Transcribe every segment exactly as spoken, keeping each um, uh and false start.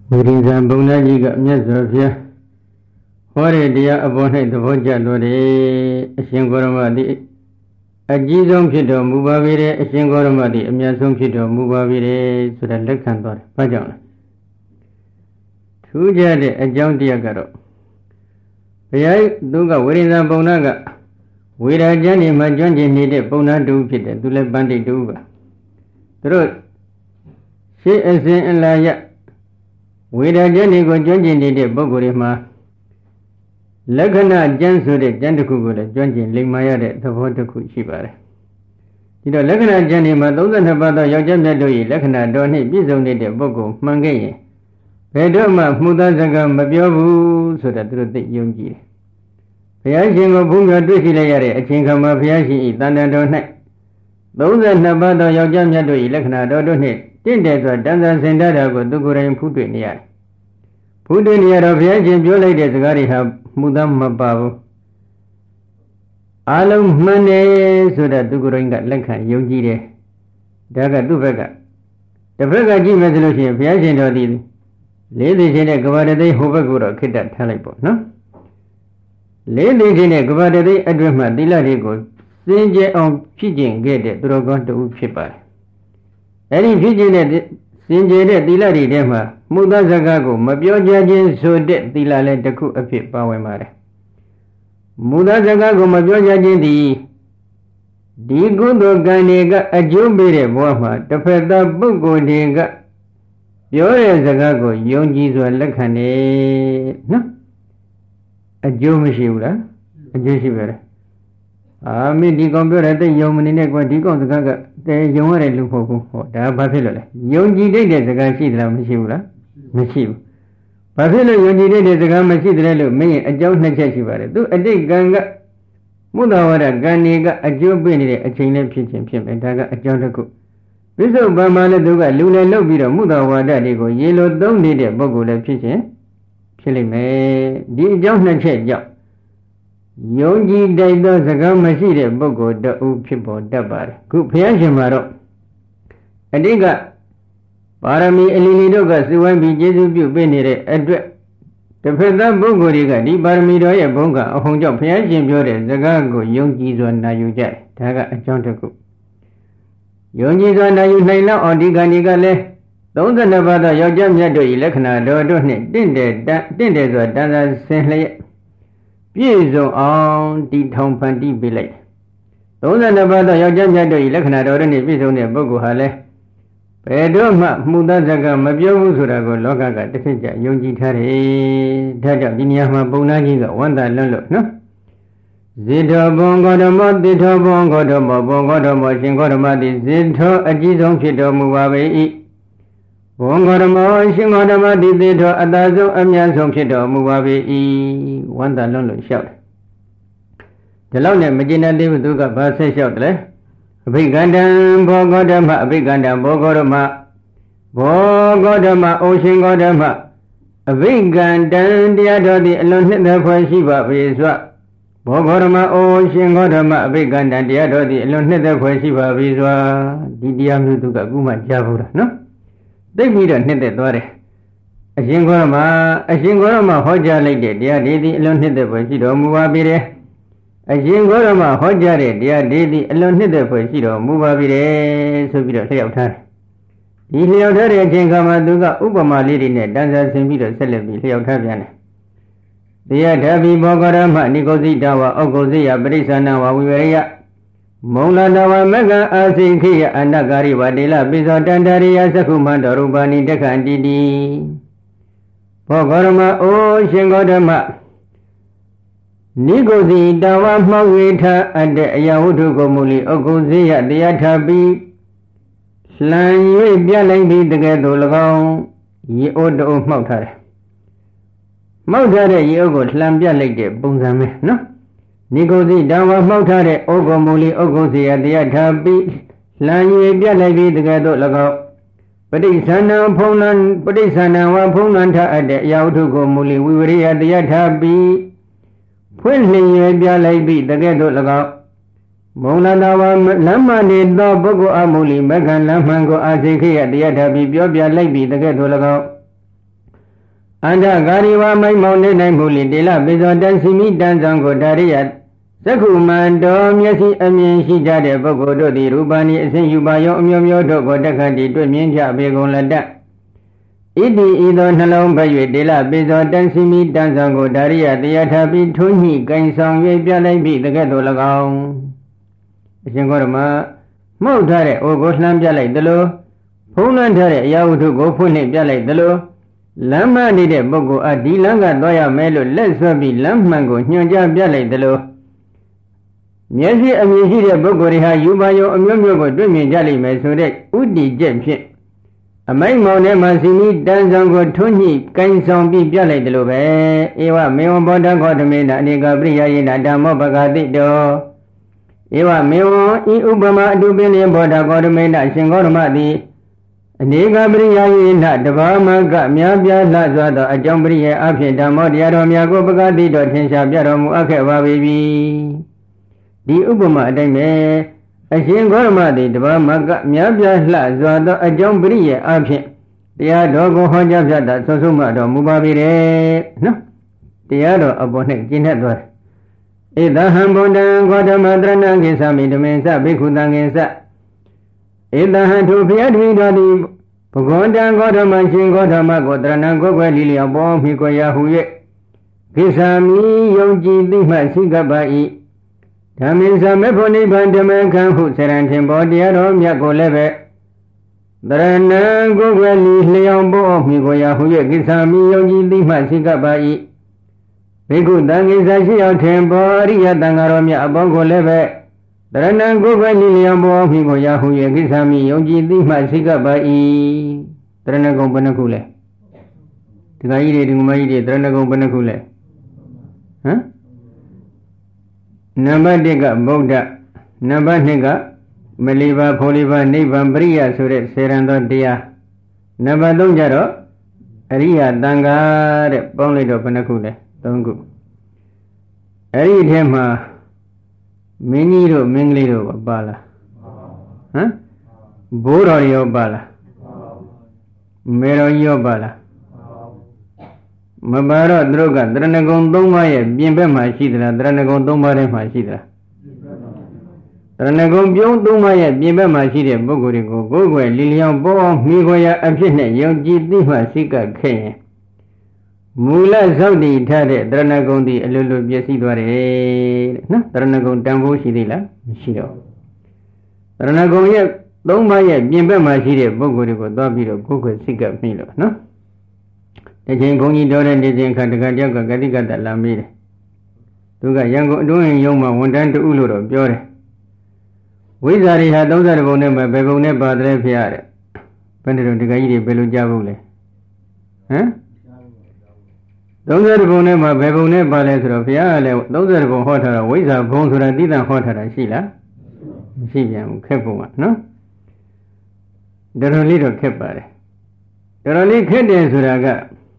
ဝိရိဇံဘုံသားကြီးကမြတ်စွာဘုရားဟောတဲ့တရားအပေါ်၌သဘောကျတော်တယ်အရှင်ဂေါရမသည်အကြီးဆုံးဖြစ်တော်မူပါပေတဲ့အရှင်ဂေါရမသည်အမြတ်ဆုံးဖြစ်တော်မူပါပေတဲ့ဆိုတာလက်ခံသွားတယ်။ဘာကြောင့်လဲ။ထူးခြားတဲ့အကြောင်းတရားကတော့ဘုရားသူကဝိရိဇံဘုံသားကဝေရာကျမ်းဒီမှာကျွမ်းကျင်နေတဲ့ဘုံသားတူဖြစ်တယ်သူလည်းပန္တိတူပါသူတို့ရှေးအစဉ်အလာရဝေရာကျမ်းဒီကိုကျွမ်းကျင်နေတဲ့ပုဂ္ဂိုလ်တွေမှာလက္ခဏာကျမ်းဆိုတဲ့ကျမ်းတစ်ခုကိုလည်းကျွမ်းကျင်လိမ္မာရတဲ့သဘောတစ်ခုရှိပါတယ်ဒီတော့လက္ခဏာကျမ်းဒီမှာသုံးဆယ်နှစ်ပါးသောယောက်ျားမြတ်တို့၏လက္ခဏာတော်နှင့်ပြည့်စုံနေတဲ့ပုဂ္ဂိုလ်မှန်ခဲ့ရင်ဘယ်တော့မှမှုသားစကားမပြောဘူးဆိုတာသူတို့သိယုံကြည်တယ်ဘုရားရှင်ကိုဘုရားတွေ့ရှိလိုက်ရတဲ့အချိန်ခါမှာဘုရားရှင်၏တန်တန်တော်၌သုံးဆယ်နှစ်ပါးသောယောက်ျားမြတ်တို့၏လက္ခဏာတော်တို့နှင့်တင့်တယ်စွာတန်ဆာစင်တတ်တာကိုသူကိုယ်တိုင်ဖူးတွေ့နေရတယ်ဖူးတွေ့နေရတော့ဘုရားရှင်ပြောလိုက်တဲ့စကားတွေဟာမှုသားမပါဘူးအလုံးမှန်တယ်ဆိုတာသူကိုယ်တိုင်ကလက်ခံယုံကြည်တယ်ဒါကသူ့ဘက်ကတစ်ဘက်ကကြည့်မယ်ဆိုလို့ရှိရင်ဘုရားရှင်တော်သည်လေးသိခြင်းနဲ့ကဘာတသိဟိုဘက်ကိုတော့ခိတ္တထားလိုက်ပေါ့နော်လေးသိခြင်းနဲ့ကဘာတသိအတွင်းမှာသီလတွေကိုစင်ကြယ်အောင်ဖြစ်ကျင်ခဲ့တဲ့သူတော်ကောင်းတူဖြစ်ပါတယ်အဲဒီဖြစ်ကျင်တဲ့စင်ကြယ်တဲ့သီလတွေထဲမှာမှုသားစကားကိုမပြောကြခြင်းဆိုတဲ့သီလလည်းတစ်ခုအဖြစ်ပါဝင်ပါတယ်မူသားစကားကိုမပြောကြခြင်းသည်ဒီကုသိုလ်ကံတွေကအကျိုးပေးတဲ့ဘဝမှာတစ်ဖက်သားပုဂ္ဂိုလ်တွေကပြောတဲ့စကားကိုယုံကြည်စွာလက်ခံတယ်နော်အကျိုးမရှိဘူးလားအကျိုးရှိပါလားအာမင်းဒီကောင်ပြောတဲ့တိတ်ယုံမနေနဲ့ကွာဒီကောင်စကားကတဲယုံရတဲ့လူမဟုတ်ဘူးဟောဒါဘာဖြစ်လို့လဲယုံကြည်တဲ့စကားရှိသလားမရှိဘူးလားမရှိဘူးဘာဖြစ်လို့ယုံကြည်တဲ့စကားမရှိတယ်လို့မင်းရဲ့အကြောင်းနှစ်ချက်ရှိပါတယ်သူအတိတ်ကံကမုဒ္ဒဝါဒကံတွေကအကျိုးပေးနေတဲ့အချိန်နဲ့ဖြစ်ခြင်းဖြစ်မယ်ဒါကအကြောင်းတစ်ခုဝိသုပ္ပမလည်းသူကလူလည်းလုပ်ပြီးတော့မုဒ္ဒဝါဒတွေကိုရေလိုသုံးနေတဲ့ပုဂ္ဂိုလ်လည်းဖြစ်ခြင်းဖြစ်လိမ့်မယ်ဒီအကြောင်းနှစ်ချက်ကြောင့်ယုံကြည်တိုက်သောစကားမရှိတဲ့ပုဂ္ဂိုလ်တဦးဖြစ်ပေါ်တတ်ပါတယ်ခုဘုရားရှင်မှာတော့အတိတ်ကပါရမီအလီလီတို့ကစုဝိုင်းပြီးကျေးဇူးပြုပေးနေတဲ့အတွက်တစ်ဖက်သားပုဂ္ဂိုလ်တွေကဒီပါရမီတော်ရဲ့ဘုန်းကအဟုန်ကြောင့်ဘုရားရှင်ပြောတဲ့စကားကိုယုံကြည်စွာနာယူကြတယ်ဒါကအကြောင်းတစ်ခုယုံကြည်စွာနာယူနိုင်လောက်အောင်ဒီကံဒီကလည်းသုံးဆယ်နှစ်ပါးသောယောက်ျားမြတ်တို့၏လက္ခဏာတော်တို့နှင့်တင့်တယ်တင့်တယ်စွာတန်ဆာဆင်လျက်ပြည့်စုံအောင်တည်ထောင်ဖန်တီးပေးလိုက်သုံးဆယ်နှစ်ပါးသောယောက်ျားမြတ်တို့၏လက္ခဏာတော်တို့နှင့်ပြည့်စုံတဲ့ပုဂ္ဂိုလ်ဟာလည်းဘယ်တော့မှမှုသားစကားမပြောဘူးဆိုတာကိုလောကကတစ်ချက်ကြယုံကြည်ထားတယ်ဒါကြောင့်ဒီနေရာမှာပုံနာကြီးကဝန္တာလွတ်လို့နော်ဇေထောဘုံဂေါတမောတိထောဘုံဂေါတမောဘုံဂေါတမောရှင်ဂေါတမတိဇေထောအကြီးဆုံးဖြစ်တော်မူပါပေ၏ဘုံဂေါတမောရှင်ဂေါတမတိဇေထောအသာဆုံးအမြတ်ဆုံးဖြစ်တော်မူပါပေ၏ဝန္တာလွတ်လို့လျှောက်တယ်ဒီလောက်နဲ့မကျင်တဲ့သေးဘူးသူကဘာဆက်လျှောက်တယ်လဲအဘိကန္တံဘောဂေါတမအဘိကန္တံဘောဂေါတမဘောဂေါတမအိုရှင်ဂေါတမအဘိကန္တံတရားတော်သည်အလွန်နှစ်သက်ဖွယ်ရှိပါပေစွာဘောဂေါတမအိုရှင်ဂေါတမအဘိကန္တံတရားတော်သည်အလွန်နှစ်သက်ဖွယ်ရှိပါပေစွာဒီတရားမျိုးသူကအခုမှကြားဘူးလားနော်သိပြီးတော့နှစ်သက်သွားတယ်အရှင်ဂေါတမအရှင်ဂေါတမဟောကြားလိုက်တဲ့တရားဒီသည်အလွန်နှစ်သက်ဖွယ်ရှိတော်မူပါပေတယ်အရှင်ဂေါတမဟောကြားတဲ့တရားဒီသည်အလွန်နှစ်သက်ဖွယ်ရှိတော်မူပါပြီတဲ့ဆိုပြီးတော့လျှောက်ထားတယ်ဒီလျှောက်ထားတဲ့အချိန်ခါမှာသူကဥပမာလေးတွေနဲ့တန်ဆာဆင်ပြီးတော့ဆက်လက်ပြီးလျှောက်ထားပြန်တယ်တရားဓာဘိဘောဂရမနိဂုစိတဝဩဂုစိယပရိစ္ဆာနဝဝိဝရယမုံလာတဝမကအာစိခိယအနဂါရိဝတေလပိသောတန္တရိယသက္ခုမန္တရူပနိတက္ခန္တိတိဘောဂရမအိုရှင်ဂေါတမနိဂုတိတဝမှောက်ဝေထအတ္တအယဝတ္ထုကိုမူလီဩဂုစိယတရားထပြီးလှန်၍ပြလိုက်ပြီးတကယ်သို့၎င်းရေအိုးတိုးမှောက်ထားတယ်မှောက်ထားတဲ့ရေအိုးကိုလှန်ပြလိုက်တဲ့ပုံစံပဲနော်နိဂုတိတဝမှောက်ထားတဲ့ဩဂုမူလီဩဂုစိယတရားထပြီးလှန်၍ပြလိုက်ပြီးတကယ်သို့၎င်းပဋိသန္ဓံဖုံလံပဋိသန္ဓံဝဖုံလံထအတ္တအယဝတ္ထုကိုမူလီဝိဝရိယတရားထပြီးဖွင့်လျင်ပြလိုက်ပြီးတကယ်တော့၎င်းမုံလာတာဝလမ်းမနေသောပုဂ္ဂိုလ်အမူလီမကံလမ်းမှန်ကိုအာစိခိယတရားထပြီးပြောပြလိုက်ပြီးတကယ်တော့၎င်းအန္တဂါရီဝမိုင်းမောင်းနေနိုင်မှုလိတေလပိဇောတန်စီမိတန်ဆောင်ကိုဒါရိယသက္ခုမန္တောမျက်စိအမြင်ရှိကြတဲ့ပုဂ္ဂိုလ်တို့သည်ရူပနိအစဉ်ယူပါယောအမျိုးမျိုးတို့ကိုတက္ကတိတွေ့မြင်ကြပေကုန်လတ္တဣတိဤသောနှလုံးဘ၍တေလပိဇောတန်စီမိတန်ဆောင်ကိုဒါရိယတရားထားပြီးထုံးညှိကင်ဆောင်၍ပြလိုက်ပြီးတကဲ့သို့၎င်းအရှင်ဂေါရမမှုတ်ထားတဲ့အိုကိုလှမ်းပြလိုက်သလိုဖုံးလွှမ်းထားတဲ့အရာဝတ္ထုကိုဖွင့်လှစ်ပြလိုက်သလိုလမ်းမနေတဲ့ပုဂ္ဂိုလ်အဒီလမ်းကသွားရမယ်လို့လက်ဆွဲပြီးလမ်းမှန်ကိုညွှန်ကြားပြလိုက်သလိုမျက်စိအမြင်ရှိတဲ့ပုဂ္ဂိုလ်တွေဟာယူပါယောအမျိုးမျိုးကိုတွေ့မြင်ကြလိမ့်မယ်ဆိုတဲ့ဥတည်ချက်ဖြင့်အမိုက်မောင်ထဲမှာစီနီတန်ဆောင်ကိုထွန်းညှိကိုင်းဆောင်ပြီးပြလိုက်တယ်လို့ပဲဧဝမေဝဘောဓခောဓမေနအနေကပရိယယေနဓမ္မောပဂတိတောဧဝမေဝဤဥပမာအတုပင်လေဘောဓခောဓမေနရှင်ဂေါရမသည်အနေကပရိယယေနတဘာမကမြားပြားလှစွာသောအကြောင်းပရိယေအဖြစ်ဓမ္မောတရားတော်များကိုပဂတိတော်ထင်ရှားပြတော်မူအပ်ခဲ့ပါပြီဒီဥပမာအတိုင်းပဲအရှင်ဂေါရမသည်တဘာမကမြားပြားလှစွာသောအကြောင်းပရိယေအဖြစ်တရားတော်ကိုဟောကြားပြတာဆွဆုံးမတော်မူပါပြီတဲ့နော်တရားတော်အပေါ်၌ကျင့်တတ်သွားတယ်ဧတဟံဗုဒ္ဓံဂေါတမတရဏံကိသမိဓမေသဘိက္ခုတံကိသဧတဟံသူဘုရားတပည့်တော်သည်ဘဂဝန္တံဂေါတမရှင်ဂေါတမကိုတရဏံကိုယ်ွယ်လီလျောက်ပေါ်မိကိုရာဟု၍ကိသမိယုံကြည်သိမှစိကပ္ပဤဓမ္မေသမေဖို့နိဗ္ဗာန်ဓမ္မခံဟုဆရံထင်ပေါ်တရားတော်မြတ်ကိုလည်းပဲတရဏံကိုယ်ွယ်လီလျောက်ပေါ်မိကိုရာဟု၍ကိသမိယုံကြည်သိမှစိကပ္ပဤဘိက္ခုတံကိစ္စရှိရောက်ထင်ပေါ်အရိယတန်ဃာတော်မြတ်အပေါင်းကိုလည်းပဲတရဏံကိုယ်ပဲလီလျံပေါ်မိကိုရာဟုရဲ့ကိစ္စမိယုံကြည်သိမှစိကပ္ပဤတရဏဂုံဘယ်နှခုလဲဒီကကြီးတွေဒီမကြီးတွေတရဏဂုံဘယ်နှခုလဲဟမ်နံပါတ်တစ်ကဗုဒ္ဓနံပါတ်နှစ်ကမလီပါဖောလီပါနိဗ္ဗာန်ပရိယဆိုတဲ့စေရန်သောတရားနံပါတ်သုံးကျတော့အရိယတန်ဃာတဲ့ပေါင်းလိုက်တော့ဘယ်နှခုလဲသုံးခုအဲ့ဒီထဲမှာမင်းကြီးတို့မင်းကလေးတို့ပါလားဟမ်ဘိုးတော်ရောပါလားမေတော်ကြီးရောပါလားမပါတော့သူတို့ကတရဏဂုံသုံးပါးရဲ့ပြင်ဘက်မှာရှိသလားတရဏဂုံသုံးပါးထဲမှာရှိသလားတရဏဂုံပြုံးသုံးပါးရဲ့ပြင်ဘက်မှာရှိတဲ့ပုဂ္ဂိုလ်တွေကိုကိုယ်ွယ်လီလျောင်ပေါ်အောင်မိခွေရအဖြစ်နဲ့ယုံကြည်သိမှစိတ်ကခဲ့ရင်မူလဇောက်တည်ထားတဲ့တရဏဂုံဒီအလိုလိုပြည့်စည်သွားတယ်တဲ့နော်တရဏဂုံတန်ဖိုးရှိသေးလားမရှိတော့တရဏဂုံရဲ့သုံးပါးရဲ့ပြင်ဘက်မှာရှိတဲ့ပုဂ္ဂိုလ်တွေကိုသွားပြီးတော့ကိုယ်ကိုယ်စိတ်ကမိလို့နော်တချိန်ဘုန်းကြီးတော်တဲ့နေစဉ်ခါတကတယောက်ကဂတိကတလာမေးတယ်သူကရန်ကုန်အတွင်းရုံမှာဝန်တန်းတူလို့တော့ပြောတယ်ဝိဇ္ဇာတွေဟာသုံးဆယ်ဘုံနဲ့ပဲဘယ်ဘုံနဲ့ပါတယ်ဖျားတဲ့ဘယ်နဲ့တော့တကကြီးတွေဘယ်လိုကြားဖို့လဲဟမ်သုံးဆယ်ဘုံနဲ့မှာဘယ်ဘုံနဲ့ပါလဲဆိုတော့ဘုရားကလည်းသုံးဆယ်ဘုံဟောထားတာဝိဇ္ဇာဘုံဆိုတာတိတံဟောထားတာရှိလားမရှိပြန်ဘူးခက်ပုံကနော်တော်တော်လေးတော့ခက်ပါတယ်တော်တော်လေးခက်တယ်ဆိုတာက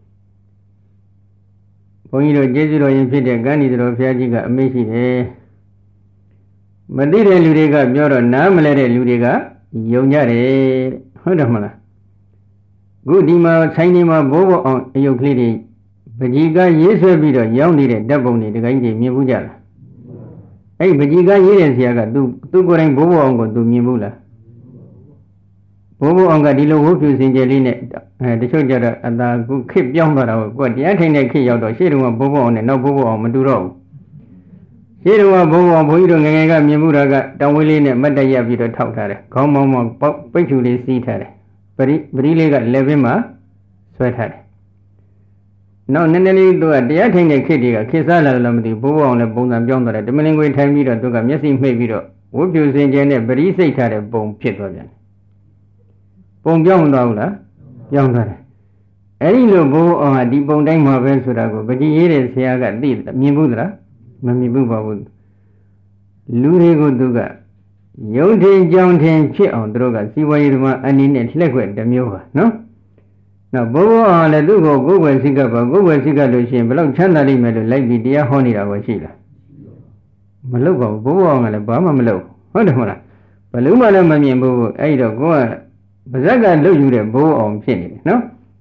ဘုန်းကြီးတို့ကျေးဇူးတော်ရင်ဖြစ်တဲ့ကန္ဒီတော်ဘုရားကြီးကအမေ့ရှိတယ်မသိတဲ့လူတွေကပြောတော့နားမလဲတဲ့လူတွေကယုံကြတယ်ဟုတ်တယ်မလားခုဒီမှာဆိုင်ဒီမှာဘိုးဘအောင်အယုတ်ကလေးတွေပကြီးကရေးဆွဲပြီးတော့ရောင်းနေတဲ့ဓာတ်ပုံတွေတခါကြီးတွေမြင်ဘူးကြလားအဲ့ပကြီးကရေးတဲ့ဆရာကသူသူကိုယ်တိုင်ဘိုးဘအောင်ကိုသူမြင်ဘူးလားဘိုးဘအောင်ကဒီလိုဝုတ်ဖြူစင်ကြယ်လေးနဲ့အဲတချို့ကြတော့အသာခုခစ်ပြောင်းသွားတာကိုကိုယ်တရားထိုင်တဲ့ခစ်ရောက်တော့ရှေ့တုန်းကဘိုးဘအောင်နဲ့နောက်ဘိုးဘအောင်မတူတော့ဘူးရှေ့တုန်းကဘိုးဘအောင်ဘုန်းကြီးတို့ငယ်ငယ်ကမြင်မှုတာကတောင်ဝေးလေးနဲ့မတ်တရပြီးတော့ထောက်ထားတယ်ခေါင်းမောင်းမောင်းပိတ်ချူလေးစီးထားတယ်ပရိပရိလေးကလက်ပင်မှာဆွဲထားတယ်နောက်နည်းနည်းလေးသူကတရားထိုင်တဲ့ခစ်တွေကခစ်စားလာလို့မသိဘူးဘိုးဘအောင်လည်းပုံစံပြောင်းသွားတယ်ဓမလင်ခွေထိုင်ပြီးတော့သူကမျက်စိမှိတ်ပြီးတော့ဝုတ်ဖြူစင်ကြယ်နဲ့ပရိစိတ်ထားတဲ့ပုံဖြစ်သွားပြန်တယ်ပုံပြောင်းသွားဘူးလားပြောင်းသွားတယ်အဲ့ဒီလိုဘိုးအောင်ဟာဒီပုံတိုင်းမှာပဲဆိုတာကိုပကြီးရေးတဲ့ဆရာကသိမြင်ဘူးသလားမမြင်ဘူးပါဘူးလူတွေကိုသူကယုံထင်ကြောင်ထင်ဖြစ်အောင်သူတို့ကစီဝါရေးဓမ္မအနေနဲ့လှည့်ခွက်တစ်မျိုးပါနော်နောက်ဘိုးဘအောင်လည်းသူ့ကိုကိုယ်ွယ်စိတ်ကပါကိုယ်ွယ်စိတ်ကလို့ရှိရင်ဘယ်လောက်ချမ်းသာလိမ့်မယ်လို့လိုက်ပြီးတရားဟောနေတာကိုရှိလားမလုပ်ပါဘူးဘိုးဘအောင်ကလည်းဘာမှမလုပ်ဟုတ်တယ်မဟုတ်လားဘယ်လို့မှလည်းမမြင်ဘူးအဲ့တော့ကိုကပါဇက်ကလွတ်ယူတဲ့ဘိုးအောင်ဖြစ်နေတယ်နော်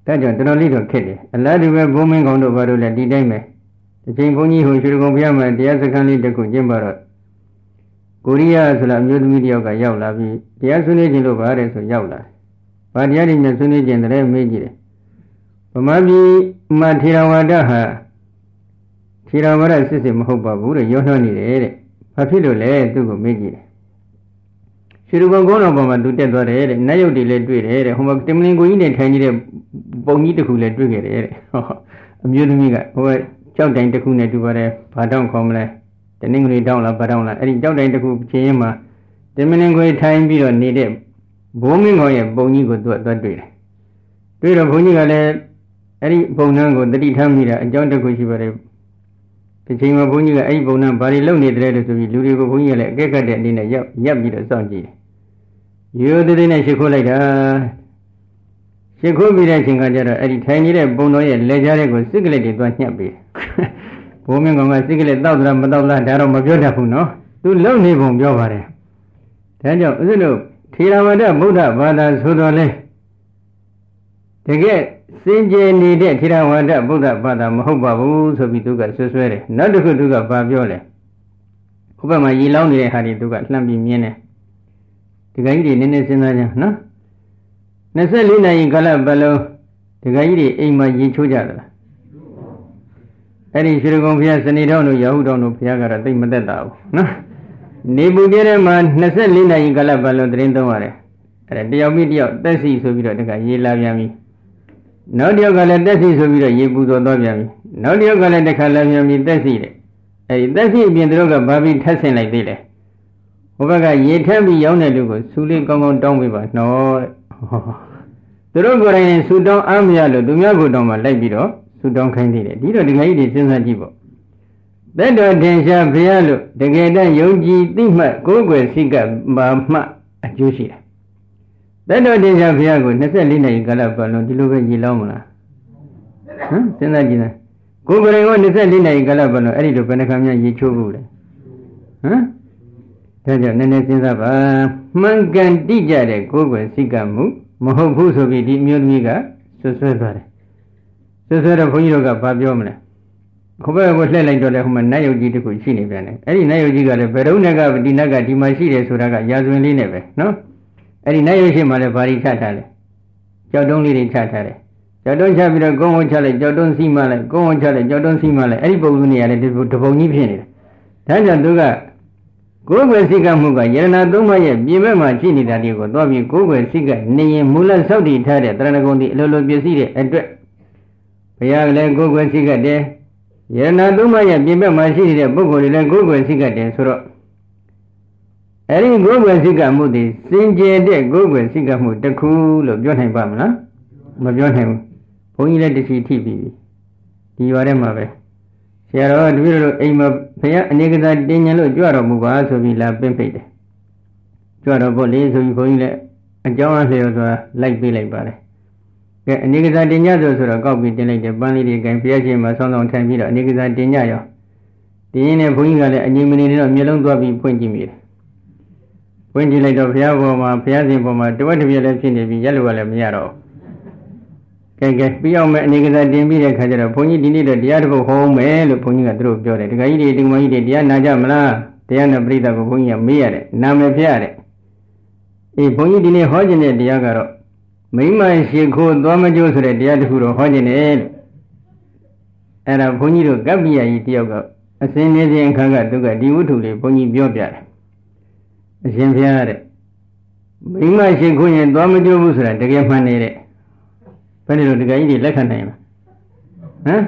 ဒါကြောင့်တော်တော်လေးတော့ခက်တယ်အလားတူပဲဘုံမင်းကောင်တို့ဘာလို့လဲဒီတိုင်းပဲတစ်ချိန်ဘုန်းကြီးဟိုရွှေကုံဘုရားမှာတရားစခန်းလေးတစ်ခုကျင်းပတော့ကိုရီးယားဆိုတာအမျိုးသမီးတယောက်ကရောက်လာပြီးတရားဆွေးနွေးခြင်းလို့ပါတယ်ဆိုရောက်လာဘာတရားတွေနဲ့ဆွေးနွေးခြင်းတည်းမေးကြည့်တယ်ဗမာပြည်မှာထေရဝါဒဟာထေရဝါဒစစ်စစ်မဟုတ်ပါဘူးတဲ့ရောနှောနေတယ်တဲ့ဘာဖြစ်လို့လဲသူ့ကိုမေးကြည့်တယ်ရွှေကုံကုန်းတော်ပေါ်မှာသူတက်သွားတယ်တဲ့နတ်ရုပ်တွေလည်းတွေ့တယ်တဲ့ဟိုမှာတင်မလင်ကိုကြီးနဲ့ထိုင်နေတဲ့ပုံကြီးတစ်ခုလည်းတွေ့ခဲ့တယ်တဲ့ဟောအမျိုးသမီးကဟိုကြောက်တိုင်တစ်ခုနဲ့တူပါတယ်ဘာတောင်းခေါ်မလဲတနင်္ဂနွေတောင်းလားဘာတောင်းလားအဲ့ဒီကြောက်တိုင်တစ်ခုချင်းရင်မှာတင်မလင်ကိုထိုင်ပြီးတော့နေတဲ့ဘိုးမင်းကောင်ရဲ့ပုံကြီးကိုသူကသွားတွေ့တယ်တွေ့တော့ဘုန်းကြီးကလည်းအဲ့ဒီပုံနှန်းကိုတတိထားမိတာအကြောင်းတစ်ခုရှိပါတယ်ဒီချိန်မှာဘုန်းကြီးကအဲ့ဒီပုံနှန်းဘာတွေလုပ်နေတယ်လို့ဆိုပြီးလူတွေကိုဘုန်းကြီးကလည်းအကဲကတ်တဲ့အနေနဲ့ရပ်ရပ်ပြီးတော့စောင့်ကြည့်တယ်ရိုးသေးသေးနဲ့ရှ िख ိုးလိုက်တာရှ िख ိုးပြီးတဲ့အချိန်ကကျတော့အဲ့ဒီထိုင်နေတဲ့ပုံတော်ရဲ့လက်ကြားတွေကိုစိတ်ကလေးတွေသွားညှပ်ပြီးဘိုးမင်းကောင်ကစိတ်ကလေးတောက်သလားမတောက်လားဒါတော့မပြောတတ်ဘူးနော်သူလုံနေပုံပြောပါတယ်ဒါကြောင့်ဥစ္စာတို့ထေရဝါဒဗုဒ္ဓဘာသာဆိုတော်လဲတကယ်စင်ကြယ်နေတဲ့ထေရဝါဒဗုဒ္ဓဘာသာမဟုတ်ပါဘူးဆိုပြီးသူကဆွဆွဲတယ်နောက်တစ်ခုသူကဘာပြောလဲဥပမာရေလောင်းနေတဲ့ဟာတွေသူကလှမ်းပြီးမြင်တယ်ဒီကကြီးတွေနည်းနည်းစဉ်းစားကြနော်နှစ်ဆယ့်လေးနာရီကာလပတ်လုံးဒီကကြီးတွေအိမ်မှာရေချိုးကြတယ်အဲ့ဒီရွှေကုံဘုရားစနေတော်တို့ရာဟုတော်တို့ဘုရားကတော့သိမသက်တာဘူးနော်နေပူပြဲထဲမှာနှစ်ဆယ့်လေးနာရီကာလပတ်လုံးသတင်းသုံးရတယ်အဲ့ဒါတယောက်ပြီးတယောက်တက်စီဆိုပြီးတော့တခါရေလာပြန်ပြီနောက်တယောက်ကလည်းတက်စီဆိုပြီးတော့ရေပူတော်သွားပြန်ပြီနောက်တယောက်ကလည်းတခါလာပြန်ပြီတက်စီတဲ့အဲ့ဒီတက်စီအပြင်တို့ကဘာပြီးထပ်ဆင်လိုက်သေးလဲဟိုဘက်ကရေထက်ပြီးရောင်းတဲ့လူကိုဆူလေးကောင်းကောင်းတောင်းပေးပါနော်တဲ့သူတို့ကိုယ်တိုင်ဆူတောင်းအားမရလို့သူများကိုတောင်းမှလိုက်ပြီးတော့ဆူတောင်းခိုင်းသေးတယ်ဒီတော့ဒီခါကြီးတွေစဉ်းစားကြည့်ပေါ့သက်တော်ထင်ရှားဘုရားလို့တကယ်တမ်းယုံကြည်သိမှတ်ကိုယ်ွယ်စိတ်ကမာမှအကျိုးရှိတယ်သက်တော်တင်ရှားဘုရားကိုနှစ်ဆယ့်လေးနာရီကာလပတ်လုံးဒီလိုပဲရေလောင်းမလားဟမ်စဉ်းစားကြည့်လားကိုယ်ကလေးကနှစ်ဆယ့်လေးနာရီကာလပတ်လုံးအဲ့ဒီလိုဘယ်နှခါမှရေချိုးဘူးလဲဟမ်ဒါကြောင့်နည်းနည်းစဉ်းစားပါမှန်ကန်တိကျတဲ့ကိုယ်ွယ်စိတ်ကမှုမဟုတ်ဘူးဆိုပြီးဒီအမျိုးသမီးကဆွဆွဲသွားတယ်ဆွဆွဲတော့ဘုန်းကြီးတို့ကဘာပြောမလဲခဘဲကိုလှည့်လိုက်တော့လေဟိုမှာနတ်ယုတ်ကြီးတခုရှိနေပြန်တယ်အဲ့ဒီနတ်ယုတ်ကြီးကလည်းဘယ်တော့နဲ့ကဒီနတ်ကဒီမှာရှိတယ်ဆိုတာကရာဇဝင်လေးနဲ့ပဲနော်အဲ့ဒီနတ်ယုတ်ရှိမှလည်းဘာတွေချထားလဲကြောက်တုံးလေးတွေချထားတယ်ကြောက်တုံးချပြီးတော့ကုန်းဝချလိုက်ကြောက်တုံးစီးမှလိုက်ကုန်းဝချလိုက်ကြောက်တုံးစီးမှလိုက်အဲ့ဒီပုံစံနေရာလေဒီတပုံကြီးဖြစ်နေတယ်ဒါကြောင့်သူကကိုယ်ွယ်စိတ်ကမှုကယရဏသုံးပါးရဲ့ပြင်ဘက်မှာရှိနေတာတွေကိုသွားပြီးကိုယ်ွယ်စိတ်ကနေရင်မူလစောက်တည်ထားတဲ့တရဏဂုံဒီအလိုလိုပြည့်စည်တဲ့အတွက်ဘုရားကလည်းကိုယ်ွယ်စိတ်ကတည်းယရဏသုံးပါးရဲ့ပြင်ဘက်မှာရှိနေတဲ့ပုဂ္ဂိုလ်တွေလည်းကိုယ်ွယ်စိတ်ကတည်းဆိုတော့အဲ့ဒီကိုယ်ွယ်စိတ်ကမှုတွေစင်ကြယ်တဲ့ကိုယ်ွယ်စိတ်ကမှုတစ်ခုလို့ပြောနိုင်ပါမလားမပြောနိုင်ဘူးဘုန်းကြီးလည်းတချီထိပြီဒီရွာထဲမှာပဲဆရာတော်တပည့်တို့အိမ်မှာဘုရားအနေကစားတင်ញံလို့ကြွတော်မူပါဆိုပြီးလာပင့်ဖိတ်တယ်ကြွတော်ဖို့လေးဆိုပြီးဘုန်းကြီးလည်းအကြောင်းအလျော်စွာလိုက်ပေးလိုက်ပါတယ်ကဲအနေကစားတင်ញဆိုဆိုတော့ကောက်ပြီးတင်လိုက်တယ်ပန်းလေးတွေကင်ဘုရားရှင်မှာဆောင်းဆောင်းထိုင်ပြီးတော့အနေကစားတင်ញရောတင်ရင်လည်းဘုန်းကြီးကလည်းအငြိမ်မနေနဲ့တော့မျက်လုံးသွားပြီးဖွင့်ကြည့်မိတယ်ဖွင့်ကြည့်လိုက်တော့ဘုရားဘောမှာဘုရားရှင်ဘောမှာတဝက်တစ်ပြက်လည်းဖြစ်နေပြီးရက်လို့ကလည်းမရတော့ကဲကဲပြီးအောင်မဲ့အနေကစားတင်ပြီးတဲ့ခါကျတော့ဘုန်းကြီးဒီနေ့တော့တရားတစ်ပုဒ်ဟောမယ်လို့ဘုန်းကြီးကသူတို့ပြောတယ်ဒကာကြီးတွေဒီမကြီးတွေတရားနာကြမလားတရားနဲ့ပြိဿကိုဘုန်းကြီးကမေးရတယ်နာမည်ဖျက်ရတယ်အေးဘုန်းကြီးဒီနေ့ဟောခြင်းတဲ့တရားကတော့မိမရှိခိုးသွားမကြိုးဆိုတဲ့တရားတစ်ခုတော့ဟောခြင်းတယ်လို့အဲ့ဒါဘုန်းကြီးတို့ကပ္ပိယကြီးတယောက်ကအစင်းနေခြင်းအခါကသူကဒီဝတ္ထုလေးဘုန်းကြီးပြောပြတယ်အရှင်ဖျားတဲ့မိမရှိခိုးရင်သွားမကြိုးဘူးဆိုတာတကယ်မှန်နေတဲ့ဘယ်လိုတကယ်ကြီးတွေလက်ခံနိုင်လားဟမ်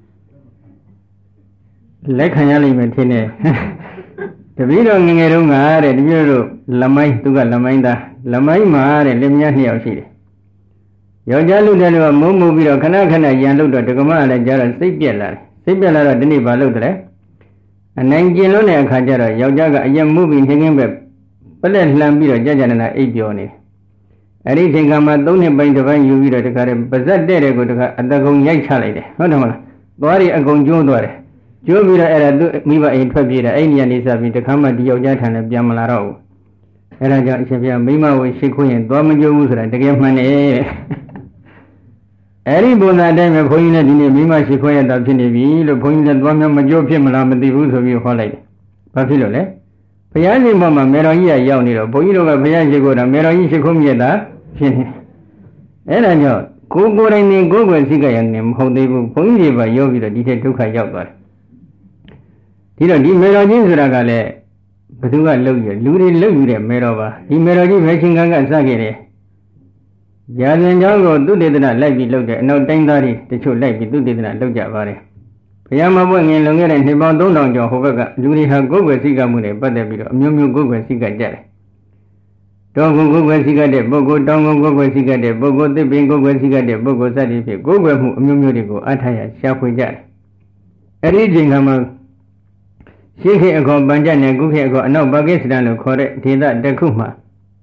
လက်ခံရလိမ့်မယ်ထင်တယ်တပည့်တော်ငငယ်တုန်းကတဲ့တပည့်တို့လမိုင်းသူကလမိုင်းသားလမိုင်းမှာတဲ့လင်မယားနှစ်ယောက်ရှိတယ်ယောက်ျားလူတဲ့လူကမုံမှုပြီးတော့ခဏခဏရန်လို့တော့ဒကမလည်းကြားတော့စိတ်ပြက်လာတယ်စိတ်ပြက်လာတော့ဒီနေ့ဘာလုပ်တယ်အနိုင်ကျင်လို့တဲ့အခါကျတော့ယောက်ျားကအရင်မှုပြီးနှင်းခင်းပဲပလက်လှမ်းပြီးတော့ကြာကြာနာအိပ်ပျော်နေတယ်အဲ့ဒီချိန်ကမှသုံးနှစ်ပိုင်းတစ်ပိုင်းယူပြီးတော့တခါတည်းပါဇက်တဲ့တဲ့ကိုတခါအတကုံရိုက်ချလိုက်တယ်ဟုတ်တယ်မလားသွားရီအကုန်ကျိုးသွားတယ်ကျိုးပြီးတော့အဲ့ဒါသူမိဘအိမ်ထွက်ပြေးတယ်အဲ့ဒီနေရာနေစပြီးတခါမှဒီယောက်ျားထံလည်းပြန်မလာတော့ဘူးအဲ့ဒါကြောင့်အရှင်ဘုရားမိမကိုရှိခိုးရင်သွားမကြိုးဘူးဆိုတာတကယ်မှန်တယ် Eri Buddha time of Hoyna Dini Mima Shikoya Dapini, the point that one of Majo Pimala, the roots of your holiday. Papilole. Payani Mama, Meroya Yauniro, Boino, Payaji go to Meroyi Shikomia, Fini. And I know, go go and go and see a name, how they will point you by Yogi the detail to Kayaga. Tino di Meroji Ragale, but you are Lugia, Ludi Lugia, Merova, di Meroji Machinganga Sagere. Yadan Jango do did not like me look at no Dangari, the two like me do did not look at Vare. Payama went in longer and he bound on your Hovaga, Ludi have go with Sigamune, but the video, Mumu go with Sigajet. Don't go with Sigadet, Bogo, don't go with Sigadet, Bogo, the bingo with Sigadet, Bogo Sadi, go with Mumudigo, Ataya, Shapujat. A reading among Shiki ago, Banjan and Guki ago, no baggage than a correct, Tida, the Kuma.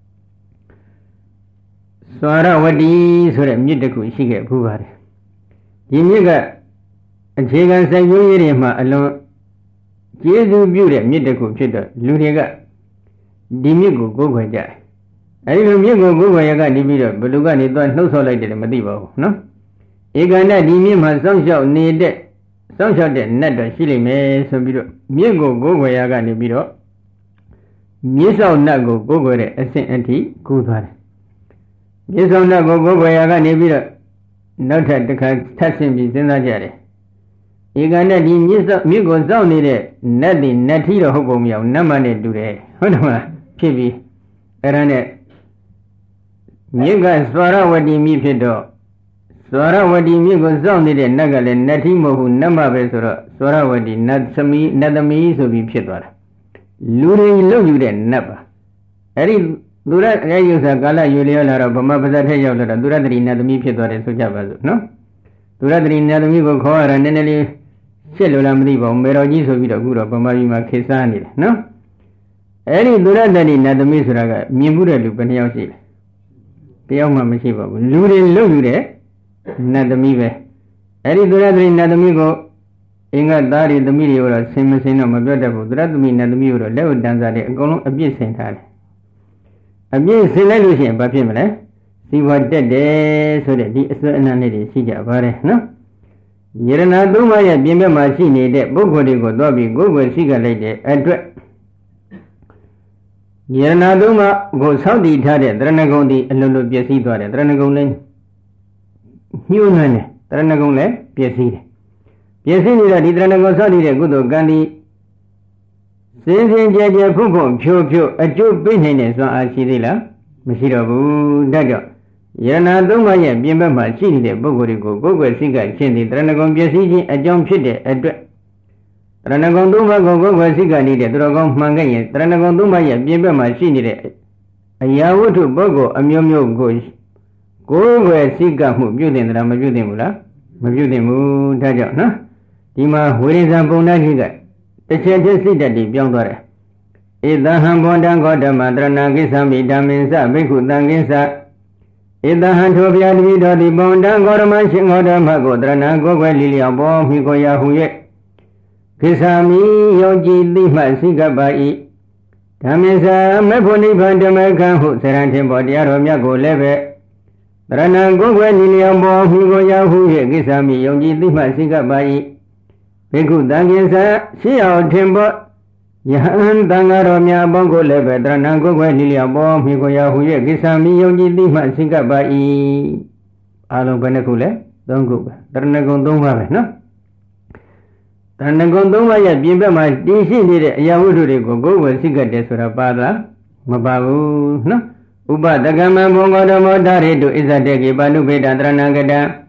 Swara Wadi, so that Mutaku, she get Puvari. Yimiga, a chicken say Yurima alone. Jesu beauty, Mutaku, Chita, Ludiga, Dimigo, go with that. I don't go go where I got the video, but Lugani don't know so like the Madivo, no? Egana Dimim has some shot needed, some shot that net the chili may so be Migo go where I got the video. Miss out Nago, go with it, a saint anti, good one. Yes, I'm not go go where I got the video. Not at the cat touching me in the jelly. Egana Dimis Migo down needed, nothing, not here, Hogomia, no money do they. Honor, Pibi, Eranet. Miga Swara Wadi Mipido. Swara Wadi Migo sounded a Nagal and Natimo who Nama Vesora, Swara Wadi, not Sami, Nadami, so be Piedra. Luri Lugu and Napa. Eri Dura Rayusa Gala Yulia Bama Bazataya, Duradri Nadami Piedra and Sujabas, no? Duradri Nadamigo Kor and Neneli Cellulam Rivo, Meroji, so with a good of Bamavima Kesani, no? Eri Duradri Nadami Suraga, Mimura Lupaniasi. Piama Mashiva, Ludi Lude, Nadamive. Eri Duradri Nadamigo, Inga Dari, the Miura, Simasino, Mabata, Dradmi, Nadamura, Level Danzari, Golon, Abuse Saint Had. Abuse Silelution, Papimele, see what dead day, so that the Sanity Sija Vare, no? Yerana Dumaya, Bimba Machine, that Bogodigo, Dobby, go with Siga Lady, address. Yanaduma goes how the Italian, Dranagondi, and Lulu Piasi, Dranagon, Human, Dranagon, Piasi. Piasi, the Dranagon, the good of Gandhi. Since Jaja Pupo, Pure Pure, a Jew business on Alcidilla, Mashiro Dago. Yanaduma, Bimba Machine, the Bogorigo, Gogo, Siga, Chendi, Dranagon Piasi, a John Pide, a Ranagonduma go go Siga needed, Dragon Mangay, Ranagonduma, Bimba machine, a Yawu to Bogo, a Mumio goes. Go where Siga who building Ramajudimula, Majudimu Daja, no? Dima, where is a Bonagiga? The changes see that the Biongore. If the Hambondan got the Madranagisa, Daminsa, Biku Danginsa. If the Hantobia video, the Bondan got a mansion or the Mago, Dranago, Lilia Bomb, Hiko Yahuye. Kisami Yoji Lima Sigabai Tamisa Meponi Pandamakan who Serante Bodia Romiago Leve Ranango Liambo Hugo Yahu Kisami Yoji Lima Sigabai Piku Danginsa Sia Timbo Yahan Dangaromia Bongo Leve Ranango Liambo Hugo Yahu Kisami Yoji Lima Sigabai Alo Benacule, don't go. Dranagon don't have it, no? Ranagondoma, Bimba, my D C did Yahudu go with cigarettes for a padla, Mababu, no? Uba, the Gama Bongo Dari do is a degi, Banubet and Ranagada.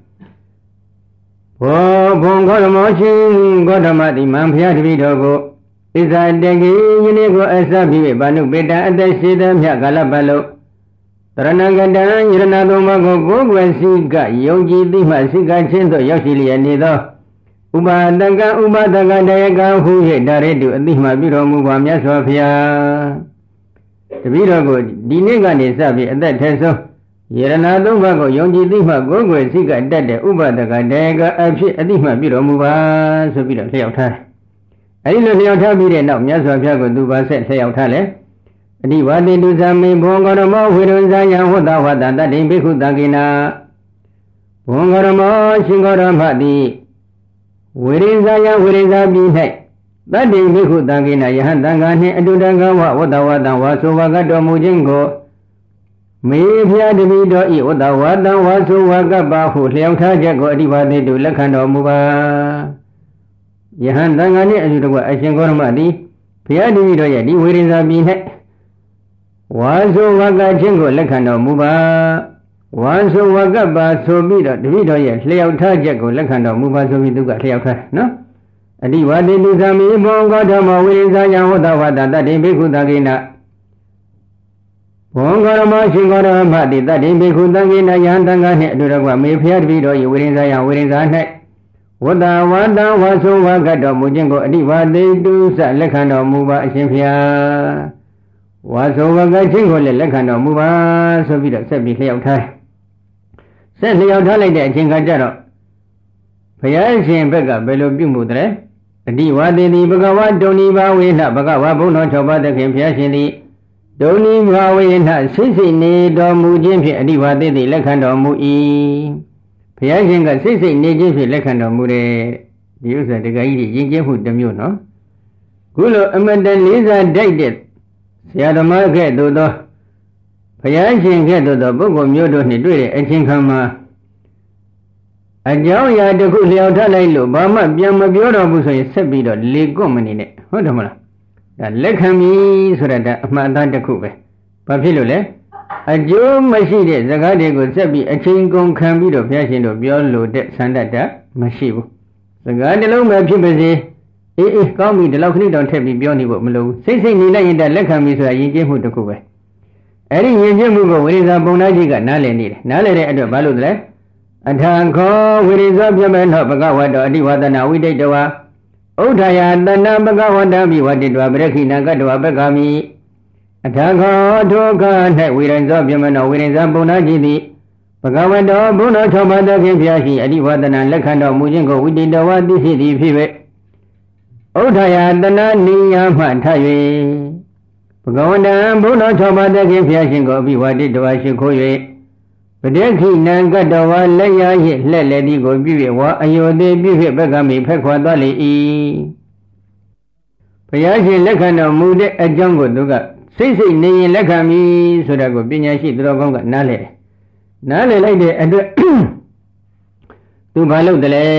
Oh, Bongo Motion, Godamati, Mampia Vidogo, is a degi, Unigo Asabi, Banubeta, and the Shidam Yagalabalo. Ranagada, Yanadoma go with Siga, Yogi, Lima, Siga, Chinto, Yoshili, and Nido. Uba Daga Uba Daga Daga who hit Daredu and Lima Biro Mubamia Sofia. The Biro Dinigan is Sabi at that time. Yeranado Vago, Yonji Lima, go with Siga Dada, Uba Daga Daga, and Lima Biro Muba, so Biro Leota. I didn't know how to be enough, Yasofia go do Baset Leotale. And he wanted to some Bongo, with Zaya, what thou had done that in Biku Dagina. ဘုံဂရမောရှင်ဂရမတိဝိရိဇာယဝိရိဇာပိ၌တတ္တိဘိက္ခုတံကိနယဟံတံဃာနှင့်အတုတံကဝဝတ္တဝတံဝါဆိုဝါကတော်မူခြင်းကိုမေဖျားတပိတော်ဤဝတ္တဝတံဝါဆိုဝါကပါဟုလျောက်ထားချက်ကိုအဓိပါတိတုလက်ခံတော်မူပါယဟံတံဃာနှင့်အတုတကွအရှင်ဂေါရမသည်ဖျားတပိတော်ရဲ့ဒီဝိရိဇာပိ၌ဝါဆိုဝါကခြင်းကိုလက်ခံတော်မူပါဝါဆိုဝါကပါဆိုပြီးတော့တပိတော်ရဲ့လျောက်ထားချက်ကိုလက်ခံတော်မူပါဆိုပြီးသူကလျောက်ထားနော်အဓိဝါတိလူသမိဘောဂေါတမဝိရိဇာယဝတ္တဝတ္တတတ္တိဘိက္ခုတကိနဘောဂရမရှင်ဂေါရမတိတတ္တိဘိက္ခုတကိနယံတံဃာနှင့်အတူတကွမေဖျားတပိတော်၏ဝိရိဇာယဝိရိဇာ၌ဝတ္တဝတ္တဝါဆိုဝါကတော်မူခြင်းကိုအဓိဝါတိတုစလက်ခံတော်မူပါအရှင်ဖျားဝါဆိုဝါကခြင်းကိုလည်းလက်ခံတော်မူပါဆိုပြီးတော့ဆက်ပြီးလျှောက်ထားဆက်လျှောက်ထားလိုက်တဲ့အချိန်ကကြတော့ဘုရားရှင်ဘက်ကဘယ်လိုပြုမှုတယ်အဓိဝါတိတိဘဂဝါဒုန်နိဘာဝေနဘဂဝါဘုံတော်၆ပါးသခင်ဘုရားရှင်သည်ဒုန်နိဘာဝေနစိတ်စိတ်နေတော်မူခြင်းဖြင့်အဓိဝါတိတိလက်ခံတော်မူ၏ဘုရားရှင်ကစိတ်စိတ်နေခြင်းဖြင့်လက်ခံတော်မူတယ်ဒီဥစ္စာတကကြီးယဉ်ကျေးမှုတစ်မျိုးနော်ခုလိုအမတန်လေးစားတိုက်တဲ့ဆရာသမားကဲ့သို့သောဘုရားရှင်ကဲ့သို့သောပုဂ္ဂိုလ်မျိုးတို့နှင့်တွေ့တဲ့အချိန်ခါမှာအကြောင်းအရာတစ်ခုလျှောက်ထားလိုက်လို့ဘာမှပြန်မပြောတော့ဘူးဆိုရင်ဆက်ပြီးတော့လေကွတ်မနေနဲ့ဟုတ်တယ်မလားဒါလက်ခံပြီဆိုတာဒါအမှန်အသားတစ်ခုပဲဘာဖြစ်လို့လဲအကျိုးမရှိတဲ့စကားတွေကိုဆက်ပြီးအချိန်ကုန်ခံပြီးတော့ဘုရားရှင်တို့ပြောလို့တဲ့ဆန္ဒတမရှိဘူးစကားတစ်လုံးပဲဖြစ်ပါစေအေးအေးကောင်းပြီဒီလောက်ခဏတောင်ထည့်ပြီးပြောနေဖို့မလိုဘူးစိတ်စိတ်နေလိုက်ရင်ဒါလက်ခံပြီဆိုတာယဉ်ကျေးမှုတစ်ခုပဲအဲ့ဒီယဉ်ကျေးမှုကိုဝိရိဇာပုံနာကြီးကနားလည်နေတယ်နားလည်တဲ့အတွက်ဘာလို့လဲအထံခောဝိရိဇောပြမေနောဘဂဝတောအဓိဝဒနာဝိဒိတဝါဥဒ္ဓယတဏဘဂဝတံမိဝတိတဝပရခိဏကတဝပက္ခမိအထံခောဒုက္ခ၌ဝိရိဇောပြမေနောဝိရိဇာပုံနာကြီးသည်ဘဂဝတောဘုန်းတော်၆ပါးသခင်ဖျားရှိအဓိဝဒနာလက်ခံတော်မူခြင်းကိုဝိတိတဝါသိရှိသည်ဖြစ်၍ဥဒ္ဓယတဏနိယမှထ၍ဘဂဝတံဘုန်းတော်၆ပါးသခင်ဖျားရှင်ကိုအဘိဝတိတဝါရှိခိုး၍ပဋိခိဏံကတဝါလက်ရရလှက်လက်ဒီကိုပြု၍ဝါအယောသေးပြု၍ဘက်ကမိဖက်ခွာသွားလေ၏ဘုရားရှင်လက်ခံတော်မူတဲ့အကြောင်းကိုသူကစိတ်စိတ်နေရင်လက်ခံပြီဆိုတာကိုပညာရှိသူတော်ကောင်းကနားလည်တယ်နားလည်လိုက်တဲ့အတွက်သူဘာလုပ်တယ်လဲ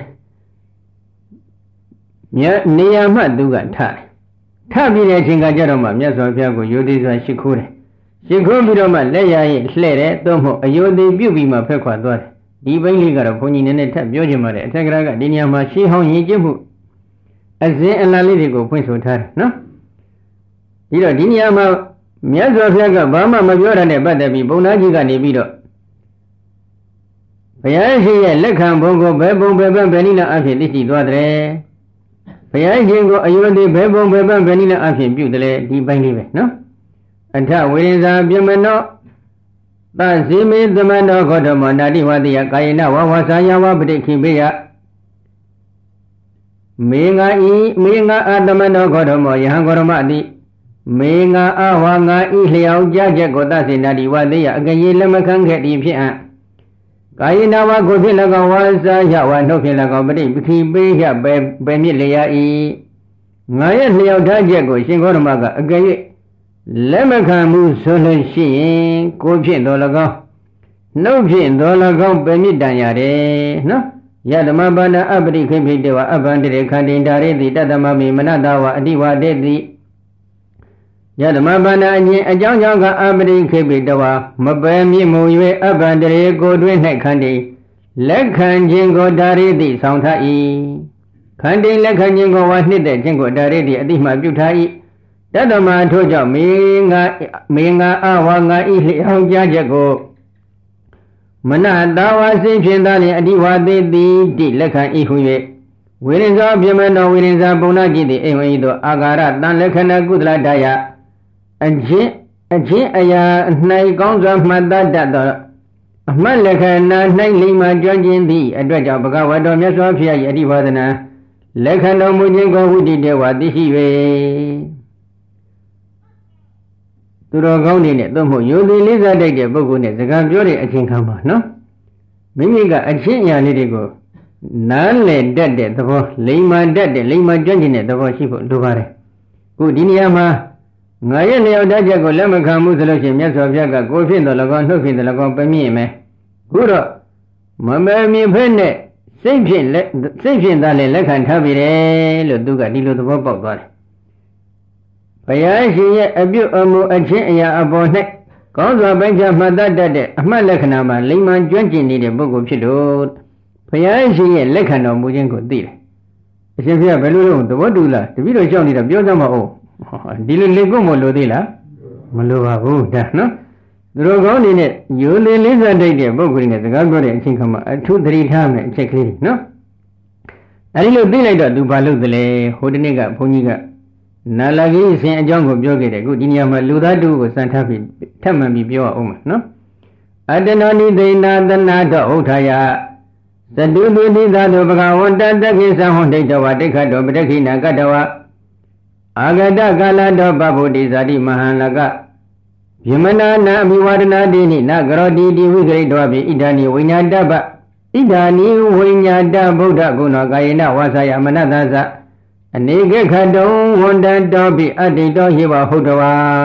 မြတ်နေရာမှသူကထားထပြီးတဲ့အချိန်ကကြတော့မှမြတ်စွာဘုရားကိုရိုသေစွာရှိခိုးတယ်ရှင်ခုံးပြီးတော့မှလက်ရရင်လှဲ့တယ်သို့မဟုတ်အယုဒိပြုတ်ပြီးမှဖက်ခွာသွားတယ်ဒီဘိန်းလေးကတော့ဘုန်းကြီးနည်းနည်းထပ်ပြောချင်ပါတယ်အထက်ကရာကဒီနေရာမှာရှင်းဟောင်းရင်ကျင့်မှုအစဉ်အလာလေးတွေကိုဖွင့်ဆိုထားတယ်နော်ပြီးတော့ဒီနေရာမှာမြတ်စွာဘုရားကဘာမှမပြောတာနဲ့ပတ်သက်ပြီးဘုံသားကြီးကနေပြီးတော့ဘုရားရှင်ရဲ့လက်ခံဘုံကိုဘယ်ဘုံဘယ်ပန်းဘယ်နည်းလားအဖြစ်သိရှိသွားတယ်ဘုရားရှင်ကိုအယုဒိဘယ်ဘုံဘယ်ပန်းဘယ်နည်းလားအဖြစ်ပြုတယ်ဒီဘိန်းလေးပဲနော်အထဝိရိဇာပြမနောသဇိမေသမနောခောတမောနာတိဝတိယကာယနာဝဝဆာယဝပတိခိပေယမေငါဤမေငါအာသမနောခောတမောယဟံဂေါရမတိမေငါအာဝါငါဤလျောက်ကြချက်ကိုသစေနာတိဝတိယအကရေလက်မခံခဲ့သည်ဖြစ်အံ့ကာယနာဝကိုဖြင့်၎င်းဝါစာယဝနှုတ်ဖြင့်၎င်းပတိခိပေယပဲပဲမြစ်လျာဤငါရဲ့လျောက်ထားချက်ကိုရှင်ဂေါရမကအကရေလက်မခံမှုဆိုလို့ရှိရင်ကိုဖြင့်တော်၎င်းနှုတ်ဖြင့်တော်၎င်းပဲမြစ်တန်ရတယ်နော်ယဓမ္မပါဏအပရိခိဖိတေဝအဘန္တိခန္တိန္ဒာရေတိတတ္တမမိမနတဝအတိဝတေတိယဓမ္မပါဏအခြင်းအကြောင်းကြောင့်ကအပရိခိဖိတဝမပယ်မြစ်မူ၍အဘန္တိကိုတွင်၌ခန္တိလက်ခံခြင်းကိုဒါရေတိဆောင်ထား၏ခန္တိလက်ခံခြင်းကိုဝါနှစ်တဲ့ခြင်းကိုဒါရေတိအတိမှပြုထား၏တတ္တမထို့ကြောင့်မေငါမေငါအဝါငါဤလျောက်ကြချက်ကိုမနတာဝါစိဖြင့်သာလျှင်အဓိဝါသေးသည်တိလက်ခံဤဟု၍ဝိရိဇောပြမနောဝိရိဇာပုံနာကြည်သည်အိမ်ဝိသောအာဂါရတန်လက္ခဏာကုသလတယအချင်းအချင်းအရာ၌ကောင်းစွာမှတ်တတ်သောအမှတ်လက္ခဏာ၌လိမ္မာကြွခြင်းသည့်အတွက်ကြောင့်ဘဂဝါတော်မြတ်စွာဘုရား၏အဓိဝါဒနာလက်ခံတော်မူခြင်းကိုဝိတိတေဝသိရှိ၍သူတော်ကောင်းတွေနဲ့သို့မဟုတ်ယုံကြည်လေးစားတတ်တဲ့ပုဂ္ဂိုလ်နဲ့စကားပြောတဲ့အချိန်ခါမှာနော်မိမိကအချင်းအရာလေးတွေကိုနားလည်တတ်တဲ့သဘောလိမ္မာတတ်တဲ့လိမ္မာကျွမ်းကျင်တဲ့သဘောရှိဖို့လိုပါတယ်ခုဒီနေရာမှာငါရဲ့လျောက်တတ်ချက်ကိုလက်မခံမှုဆိုလို့ရှိရင်မြတ်စွာဘုရားကကိုယ်ဖြစ်တော်၎င်းနှုတ်ဖြစ်တော်၎င်းပြမြင့်မယ်ခုတော့မမဲမြင်ဖက်နဲ့စိတ်ဖြင့်လက်စိတ်ဖြင့်သာလည်းလက်ခံထားပြီတယ်လို့သူကဒီလိုသဘောပေါက်သွားတယ်ဘုရားရှင်ရဲ့အပြုအမူအချင်းအရာအပေါ်၌ကောင်းစွာပိုင်းခြားမှတ်တတ်တဲ့အမှတ်လက္ခဏာမှာလိမ္မာကျွမ်းကျင်နေတဲ့ပုဂ္ဂိုလ်ဖြစ်လို့ဘုရားရှင်ရဲ့လက်ခံတော်မူခြင်းကိုသိတယ်အရှင်ဘုရားဘယ်လိုလုပ်သဘောတူလားတပည့်တော်ကြောက်နေတာပြောကြမှာဟုတ်ဒီလိုလေကုတ်မလို့သေးလားမလိုပါဘူးဒါနော်သူတို့ကောင်းနေတဲ့ယူလင်းလေးစားတိုက်တဲ့ပုဂ္ဂိုလ်တွေနဲ့စကားပြောတဲ့အချိန်ခါမှာအထူးသတိထားမယ်အချက်ကလေးနော်အဲဒီလိုသိလိုက်တော့သူဘာလုပ်သလဲဟိုတနေ့ကဘုန်းကြီးကနာလာကြီးအစဉ်အကြောင်းကိုပြောခဲ့တယ်အခုဒီနေရာမှာလူသားတူကိုစံထားပြီးထပ်မှန်ပြီးပြောအောင်မယ်နော်အတ္တနောနိသိဏသနာတောဥထာယသတုတုတိသာတောဘဂဝန္တတခိသံဟောဒိဋ္ဌဝတိခတောပတခိနာကတဝအာဂတကာလတောပဗုဒ္ဓိဇာတိမဟံလကယမနာနာအမိဝဒနာတိနိနဂရောတိတိဝိဂရိတောပိဣဒာနိဝိညာတပဣဒာနိဝိညာတဗုဒ္ဓဂုဏကာယေနဝါစာယမနတသအနေကခတုံဝန္တတောပိအတ္တိတောဟိဝဟုတ်တော်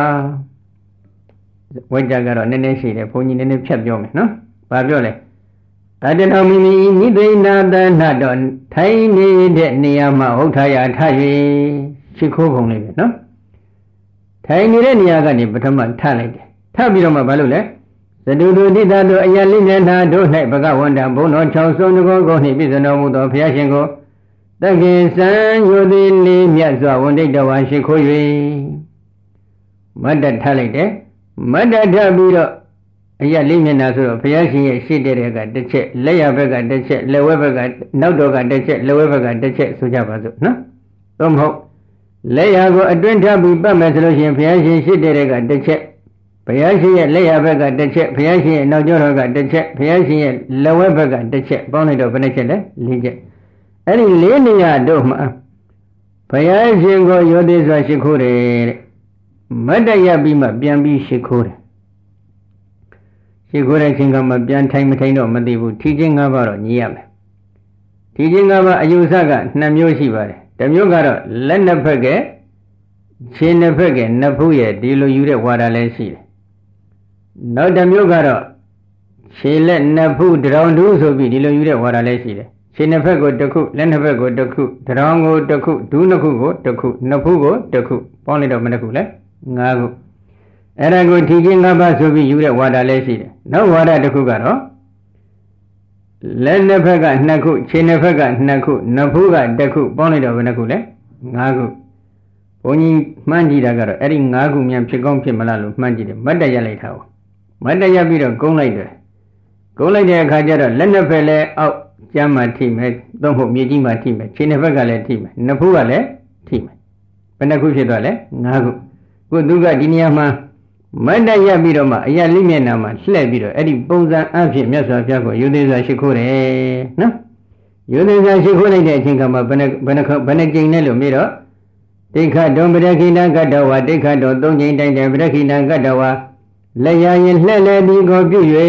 ဝိကြကတော့နည်းနည်းရှိတယ်ဘုန်းကြီးနည်းနည်းဖြတ်ပြောမယ်နော်ဘာပြောလဲအတ္တနောမိမိနိသိဏသနတောထိုင်နေတဲ့နေရာမှာဟုတ်ထာယထ၍ရှိခိုးပုံလေးပဲနော်ထိုင်နေတဲ့နေရာကနေပထမထလိုက်တယ်ထပြီးတော့မှဘာလို့လဲသတုတုတိတတို့အယလိမျက်နှာတို့၌ဘဂဝန္တဘုံတော်၆ဆုံးတကောကိုနှင့်ပြည့်စုံတော်မူသောဘုရားရှင်ကိုတက္ကေသံယုတိလေးမြတ်စွာဝန္တိတဝါရှိခိုး၍မတ္တထလိုက်တယ်မတ္တထပြီးတော့အယလိမျက်နှာဆိုတော့ဘုရားရှင်ရဲ့ရှေ့တဲ့ကတစ်ချက်လက်ရဘက်ကတစ်ချက်လက်ဝဲဘက်ကနောက်တော်ကတစ်ချက်လက်ဝဲဘက်ကတစ်ချက်ဆိုကြပါစို့နော်သို့မဟုတ်လက်ရကိုအတွင်းထပ်ပြီးပတ်မယ်ဆိုလို့ရှိရင်ဘုရားရှင်ရှိတဲ့ကတစ်ချက်ဘုရားရှင်ရဲ့လက်ရဘက်ကတစ်ချက်ဘုရားရှင်ရဲ့နောက်ကျောတော်ကတစ်ချက်ဘုရားရှင်ရဲ့လက်ဝဲဘက်ကတစ်ချက်ပေါင်းလိုက်တော့ဘယ်နှချက်လဲ၄ချက်အဲ့ဒီလေးနေရာတို့မှာဘုရားရှင်ကိုယောတိစွာရှိခိုးတယ်တဲ့မတ္တရပြီးမှပြန်ပြီးရှိခိုးတယ်ရှိခိုးတဲ့ချိန်ကမှပြန်ထိုင်မထိုင်တော့မသိဘူးထီချင်း၅ပါးတော့ညီရမယ်ထီချင်း၅ပါးအယူဆကနှစ်မျိုးရှိပါတယ်တစ်မျိုးကတော့လက်နှစ်ဖက်ကခြေနှစ်ဖက်ကနှစ်ဖူးရဲ့ဒီလိုယူတဲ့ဝါဒလည်းရှိတယ်နောက်တစ်မျိုးကတော့ခြေလက်နှစ်ဖူးတရောင်တူးဆိုပြီးဒီလိုယူတဲ့ဝါဒလည်းရှိတယ်ခြေနှစ်ဖက်ကိုတစ်ခုလက်နှစ်ဖက်ကိုတစ်ခုတရောင်ကိုတစ်ခုဒူးနှစ်ခုကိုတစ်ခုနှစ်ဖူးကိုတစ်ခုပေါင်းလိုက်တော့မနှစ်ခုလဲ၅ခုအဲ့ဒါကိုထီချင်း၅ပါးဆိုပြီးယူတဲ့ဝါဒလည်းရှိတယ်နောက်ဝါဒတစ်ခုကတော့လက်နှစ်ဖက်ကနှစ်ခုခြေနှစ်ဖက်ကနှစ်ခုနှစ်ဖူးကတစ်ခုပေါင်းလိုက်တော့ဘယ်နှခုလဲ၅ခုဘုန်းကြီးမှန်းကြည့်တာကတော့အဲ့ဒီ၅ခုမြန်ဖြစ်ကောင်းဖြစ်မလားလို့မှန်းကြည့်တယ်မတ်တရလိုက်တာကိုမတ်တရပြီးတော့ကုန်းလိုက်တယ်ကုန်းလိုက်တဲ့အခါကျတော့လက်နှစ်ဖက်လည်းအောက်ကျမ်းမှာထိမယ်သို့မဟုတ်မြေကြီးမှာထိမယ်ခြေနှစ်ဖက်ကလည်းထိမယ်နှစ်ဖူးကလည်းထိမယ်ဘယ်နှခုဖြစ်သွားလဲ၅ခုခုသူကဒီနေရာမှာမတ္တရပြီးတော့မှအရာလိမျက်နှာမှာလှည့်ပြီးတော့အဲ့ဒီပုံစံအဖြစ်မြတ်စွာဘုရားကိုယုသေးစွာရှိခိုးတယ်နော်ယုသေးစွာရှိခိုးလိုက်တဲ့အချိန်ကမှဘယ်နှဘယ်နှဘယ်နှကြိမ်လဲလို့မေးတော့ဒိဋ္ဌတုံပရခိဏကတ္တဝါဒိဋ္ဌတုံသုံးကြိမ်တိုင်းတယ်ပရခိဏကတ္တဝါလက်ရရင်လှည့်လဲဒီကိုပြု၍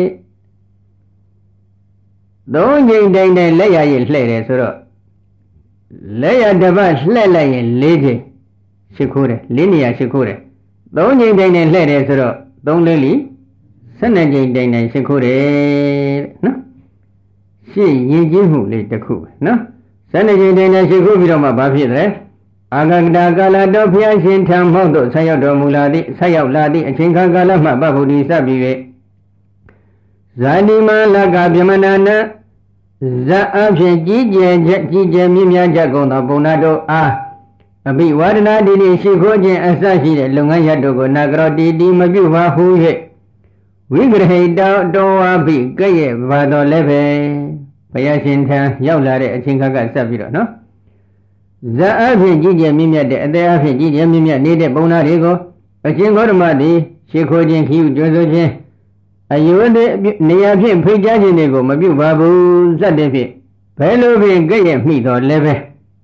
သုံးကြိမ်တိုင်းတယ်လက်ရရင်လှည့်တယ်ဆိုတော့လက်ရတစ်ပတ်လှည့်လိုက်ရင်၄ကြိမ်ရှိခိုးတယ်၄နေရာရှိခိုးတယ်သုံးကြိမ်တိုင်းတိုင်းလှည့်တယ်ဆိုတော့သုံးလေးလီ၁၂ကြိမ်တိုင်းတိုင်းရှိခိုးတယ်နော်ရှင်းရင်ကျင်းမှုလေးတစ်ခုပဲနော်၁၂ကြိမ်တိုင်းတိုင်းရှိခိုးပြီးတော့မှဘာဖြစ်လဲအာဂကတာကာလတော်ဘုရားရှင်ထံမောက်သို့ဆက်ရောက်တော်မူလာသည့်ဆက်ရောက်လာသည့်အချိန်ခါကာလမှပဗ္ဗုဒ္ဓိစပ်ပြီး၍ဇာတိမလကဗြဟ္မဏနာဇာအဖြင့်ကြီးကျယ်ချက်ကြီးကျယ်မြင့်မြတ်ကြကုန်သောဘုံနာတို့အားအဘိဝါဒနာတိတိရှိခိုးခြင်းအစရှိတဲ့လုပ်ငန်းရပ်တို့ကိုနာကရောတီတီမပြုပါဟု၍ဝိဂရဟိတောတောဝါဘိကဲ့ရဲ့ဘာတော်လည်းပဲဘုရားရှင်ထံရောက်လာတဲ့အချိန်ခါကစပ်ပြီးတော့နော်ဇာအဖြစ်ကြီးကျယ်မြင့်မြတ်တဲ့အသေးအဖြစ်ကြီးကျယ်မြင့်မြတ်နေတဲ့ဘုံနာတွေကိုအရှင်ဂေါတမသည်ရှိခိုးခြင်းခီးဥကျွမ်းဆိုခြင်းအယုဒ္ဓနေရာဖြင့်ဖိတ်ကြားခြင်းတွေကိုမပြုပါဘူးစတဲ့ဖြင့်ဘယ်လိုဖြင့်ကဲ့ရဲ့မိတော်လည်းပဲ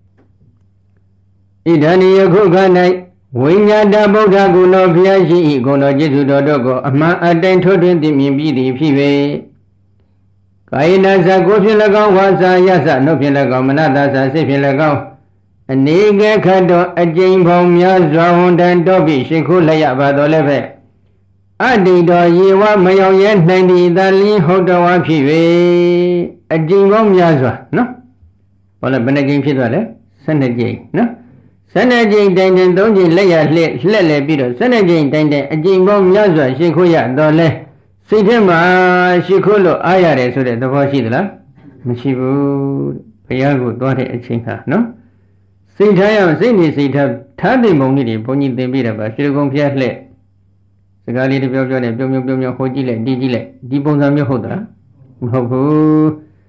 ဣဒံယခုခ၌ဝိညာတဗုဒ္ဓဂုဏောဘုရားရှိ၏ဂုဏောကျေးဇူးတော်တို့ကိုအမှန်အတိုင်းထိုးထွင်းသိမြင်ပြီးသည်ဖြစ်၍ကကာယနာစာကိုဖြင့်၎င်းဝါစာယသနှုတ်ဖြင့်၎င်းမနတသာစိတ်ဖြင့်၎င်းအနေကခတ်တော်အကျဉ်ပေါင်းများစွာဝန်တန်တော်ပြီရှိခိုးလျက်ပါတော်လည်းပဲအတ္တိတော်ယေဝမယောရဲနိုင်သည်သာလင်းဟုတ်တော်ဝါဖြစ်၍အကျဉ်ပေါင်းများစွာနော်ဘာလဲဘယ်နှကျဉ်ဖြစ်သွားလဲဆယ်နှစ်ကျဉ်နော်ဆယ်နှစ်ကျဉ်တိုင်တိုင်သုံးကျဉ်လက်ရလှက်လှက်လဲပြီးတော့ဆယ်နှစ်ကျဉ်တိုင်တိုင်အကျဉ်ပေါင်းများစွာရှိခိုးရတော်လဲစိတ်ထဲမှာရှိခိုးလို့အားရတယ်ဆိုတဲ့သဘောရှိသလားမရှိဘူးဘုရားကိုသွားတဲ့အချိန်ခါနော်စိတ်ထားရအောင်စိတ်နေစိတ်ထားထားတဲ့ပုံလေးတွေဘုန်းကြီးသင်ပြတာပါရွှေကုံဖျက်လှက်စကားလေးတပြောပြောနဲ့ပြုံပြုံပြုံပြုံဟိုကြည့်လိုက်ဒီကြည့်လိုက်ဒီပုံစံမျိုးဟုတ်သလားမဟုတ်ဘူး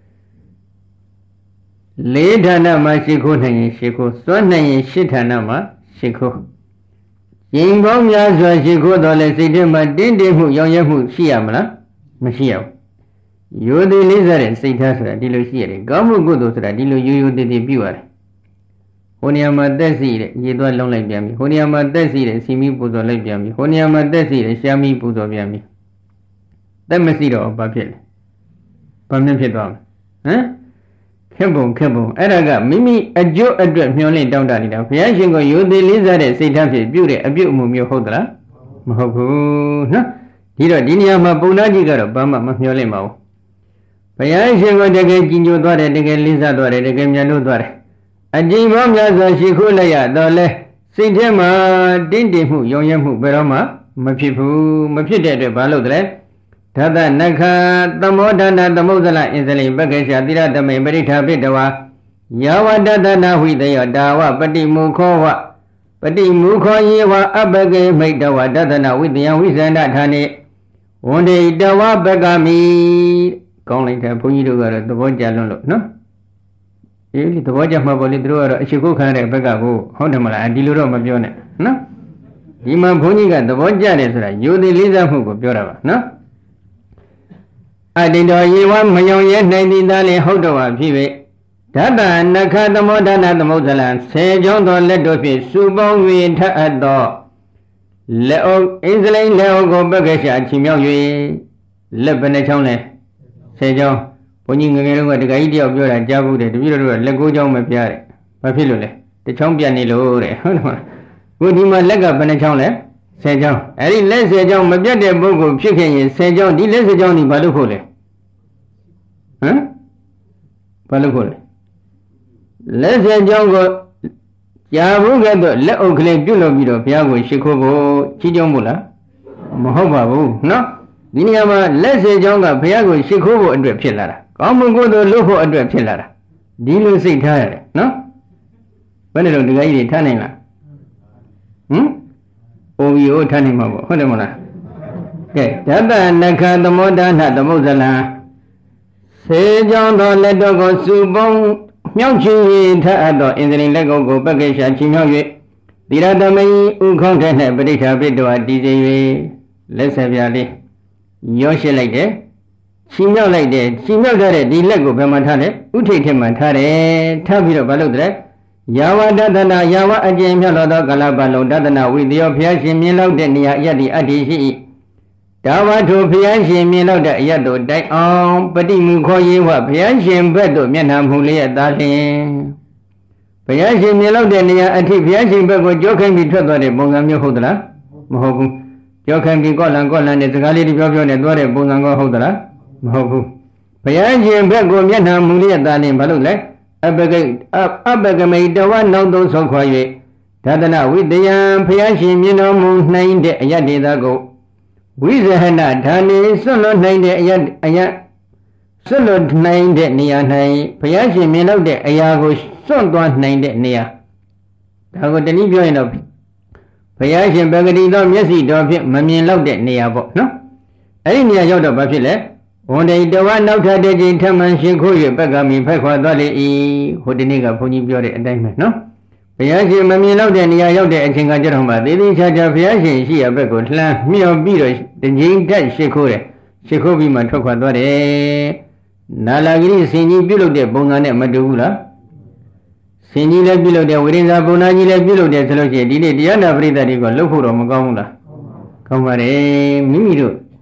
လေးဌာနမှာရှိခိုးနိုင်ရင်ရှိခိုးစွန့်နိုင်ရင်ရှစ်ဌာနမှာရှိခိုးရင်ပေါင်းများစွာရှိခိုးတော့လေစိတ်ထဲမှာတင်းတင်းမှုရောင်ရဲမှုရှိရမလားမရှိရဘူးရိုသေလေးစားတဲ့စိတ်ထားဆိုတာဒီလိုရှိရတယ်ကောင်းမှုကုသိုလ်ဆိုတာဒီလိုရိုးရိုးသေးသေးပြုရတယ်ဟိုနေရာမှာတက်စီတဲ့ရေသွားလုံးလိုက်ပြန်ပြီဟိုနေရာမှာတက်စီတဲ့စီမီပူဇော်လိုက်ပြန်ပြီဟိုနေရာမှာတက်စီတဲ့ရှာမီပူဇော်ပြန်ပြီတက်မစီတော့ဘာဖြစ်လဲဘာမှဖြစ်သွားမလဲဟမ်ခက်ပုံခက်ပုံအဲ့ဒါကမိမိအကျိုးအတွက်မျှော်လင့်တောင်းတနေတာဘုရားရှင်ကရိုသေလေးစားတဲ့စိတ်ထားဖြစ်ပြုတဲ့အပြုအမူမျိုးဟုတ်သလားမဟုတ်ဘူးနော်ဒီတော့ဒီနေရာမှာပုံနာကြီးကတော့ဘာမှမမျှော်လင့်ပါဘူးဘုရားရှင်ကတကယ်ကြည်ညိုသွားတယ်တကယ်လေးစားသွားတယ်တကယ်မြတ်လို့သွားတယ်အကျဉ်းပေါင်းများစွာရှိခိုးလိုက်ရတော့လဲစိတ်ထဲမှာတင်းတင်းမှုရောင်ရဲမှုဘယ်တော့မှမဖြစ်ဘူးမဖြစ်တဲ့အတွက်ဘာလို့လဲဓာတနခသမောဒနာသမုဒ္ဒလအင်္စလိပက္ခေရှာတိရတမေပရိထာပိတဝါယာဝတတနာဝိတယောတာဝပတိမုခောဝပတိမုခောယေဝအပကေမိတဝတတနာဝိတယံဝိဇန္ဒဌာနေဝန္ဒေတဝပကမိကောင်းလိုက်တယ်ဘုန်းကြီးတို့ကတော့သဘောကျလွန်းလို့နော်အေးဒီသဘောကျမှာပေါ့လေသူတို့ကတော့အရှိခိုးခံတဲ့ဘက်ကကိုဟုတ်တယ်မလားဒီလိုတော့မပြောနဲ့နော်ဒီမှာဘုန်းကြီးကသဘောကျတယ်ဆိုတာယိုသိလေးစားမှုကိုပြောတာပါနော်အတ္တိတော်ယေဝမယောင်ရဲနိုင်သည်သားလည်းဟုတ်တော်ပါဖြစ်၍ဓာတနခသမောဒနာသမုဒ္ဒလံဆယ်ကြောင်းသောလက်တို့ဖြင့်စုပေါင်း၍ထအပ်သောလက်အုပ်အင်္စလိန်လက်အုပ်ကိုပက္ခရှာချီမြောက်၍လက်ဘယ်နှချောင်းလဲဆယ်ကြောင်းဘုန်းကြီးငငယ်တုန်းကတခါကြီးတယောက်ပြောတာကြားဘူးတယ်တပည့်တော်တို့ကလက်ကိုးချောင်းမပြတဲ့ဘာဖြစ်လို့လဲတစ်ချောင်းပြတ်နေလို့တဲ့ဟုတ်တယ်မလားကိုဒီမှာလက်ကဘယ်နှချောင်းလဲဆယ်ချောင်းအဲ့ဒီလက်ဆယ်ချောင်းမပြတ်တဲ့ပုဂ္ဂိုလ်ဖြစ်ခဲ့ရင်ဆယ်ချောင်းဒီလက်ဆယ်ချောင်းဒီဘာလို့ဖို့လဲဟမ်ဘာလို့ဖို့လဲလက်ဆယ်ချောင်းကိုကြာဘူးကဲ့သို့လက်အုပ်ကလေးပြုတ်လို့ပြီးတော့ဘုရားကိုရှိခိုးဖို့ချီးကျုံးဖို့လားမဟုတ်ပါဘူးနော်ဒီနေရာမှာလက်ဆယ်ချောင်းကဘုရားကိုရှိခိုးဖို့အတွက်ဖြစ်လာတာကောင်းမှုကုသိုလ်လုပ်ဖို့အတွက်ဖြစ်လာတာဒီလိုစိတ်ထားရတယ်နော်ဘယ်နဲ့တော့ဒီကကြီးတွေထားနိုင်လားဟမ်အိုဘီအိုထားနိုင်မှာပေါ့ဟုတ်တယ်မလားကဲဓာတနခသမောဒနာသမုဒ္ဒလံစေကြောင်းသောလက်တော်ကိုစုပေါင်းမြောက်ချင်ထအပ်သောအင်္ဂလိလက်ကုပ်ကိုပက္ခေရှာချီမြောက်၍သီရတမယီဥခေါင်းထဲ၌ပဋိဌာပိတောတည်စေ၍လက်ဆက်ပြလေးရောရှိလိုက်တယ်ချီမြောက်လိုက်တယ်ချီမြောက်ထားတဲ့ဒီလက်ကိုဘယ်မှာထားလဲဥထိတ်ထဲမှာထားတယ်ထားပြီးတော့ဘာလုပ်တယ်ယာဝတတနာယာဝအကျဉ်းမြတ်တော်သောကလပလုံးတတနာဝိတယောဘုရားရှင်မြင်လောက်တဲ့နေရာအယတ္တိအတ္တိရှိ၏ဒါဝထုဘုရားရှင်မြင်လောက်တဲ့အယတ္တို့တိုင်အောင်ပฏิမုခောယေဝဘုရားရှင်ဘက်သို့မျက်နှာမူလျက်သားလျင်ဘုရားရှင်မြင်လောက်တဲ့နေရာအထိဘုရားရှင်ဘက်ကိုကြောခိုင်းပြီးထွက်သွားတဲ့ပုံစံမျိုးဟုတ်သလားမဟုတ်ဘူးကြောခိုင်းပြီးကောလံကောလံနဲ့စကားလေးတွေပြောပြောနဲ့သွားတဲ့ပုံစံကောဟုတ်သလားမဟုတ်ဘူးဘုရားရှင်ဘက်ကိုမျက်နှာမူလျက်သားလျင်ဘာလို့လဲအပကိအပကမိတဝနောက်သုံးဆုံးခွာ၍ဓာတနာဝိတယံဘုရားရှင်မြင်တော်မူနိုင်တဲ့အယတ္တိသာကိုဝိဇဟနဌာနေဆွတ်လွတ်နိုင်တဲ့အယတ္အယဆွတ်လွတ်နိုင်တဲ့နေရာ၌ဘုရားရှင်မြင်လို့တဲ့အရာကိုစွန့်သွားနိုင်တဲ့နေရာဒါကိုတနည်းပြောရင်တော့ဘုရားရှင်ပဂတိသောမျက်စိတော်ဖြင့်မမြင်တော့တဲ့နေရာပေါ့နော်အဲ့ဒီနေရာရောက်တော့ဘာဖြစ်လဲဝန်တေတဝနောက်ထပ်တဲ့ချိန်ထမှန်ရှင်ခိုး၍ပက္ကမီဖက်ခွာသွားလေ၏ဟိုဒီနေ့ကဘုန်းကြီးပြောတဲ့အတိုင်းပဲနော်ဘုရားရှင်မမြင်တော့တဲ့နေရာရောက်တဲ့အချိန်ကကြတော့မှသေသေးချာချာဘုရားရှင်ရှိရဘက်ကိုလှမ်းမြော်ပြီးတော့တချိန်တက်ရှိခိုးတယ်ရှိခိုးပြီးမှထွက်ခွာသွားတယ်နာလာဂိရိဆင်ကြီးပြုလုပ်တဲ့ပုံစံနဲ့မတူဘူးလားဆင်ကြီးလည်းပြုလုပ်တယ်ဝိရိယဘုံနာကြီးလည်းပြုလုပ်တယ်ဆိုလို့ရှိရင်ဒီနေ့တရားနာပရိသတ်တွေကလှုပ်ဖို့တော့မကောင်းဘူးလားကောင်းပါတယ်မိမိတို့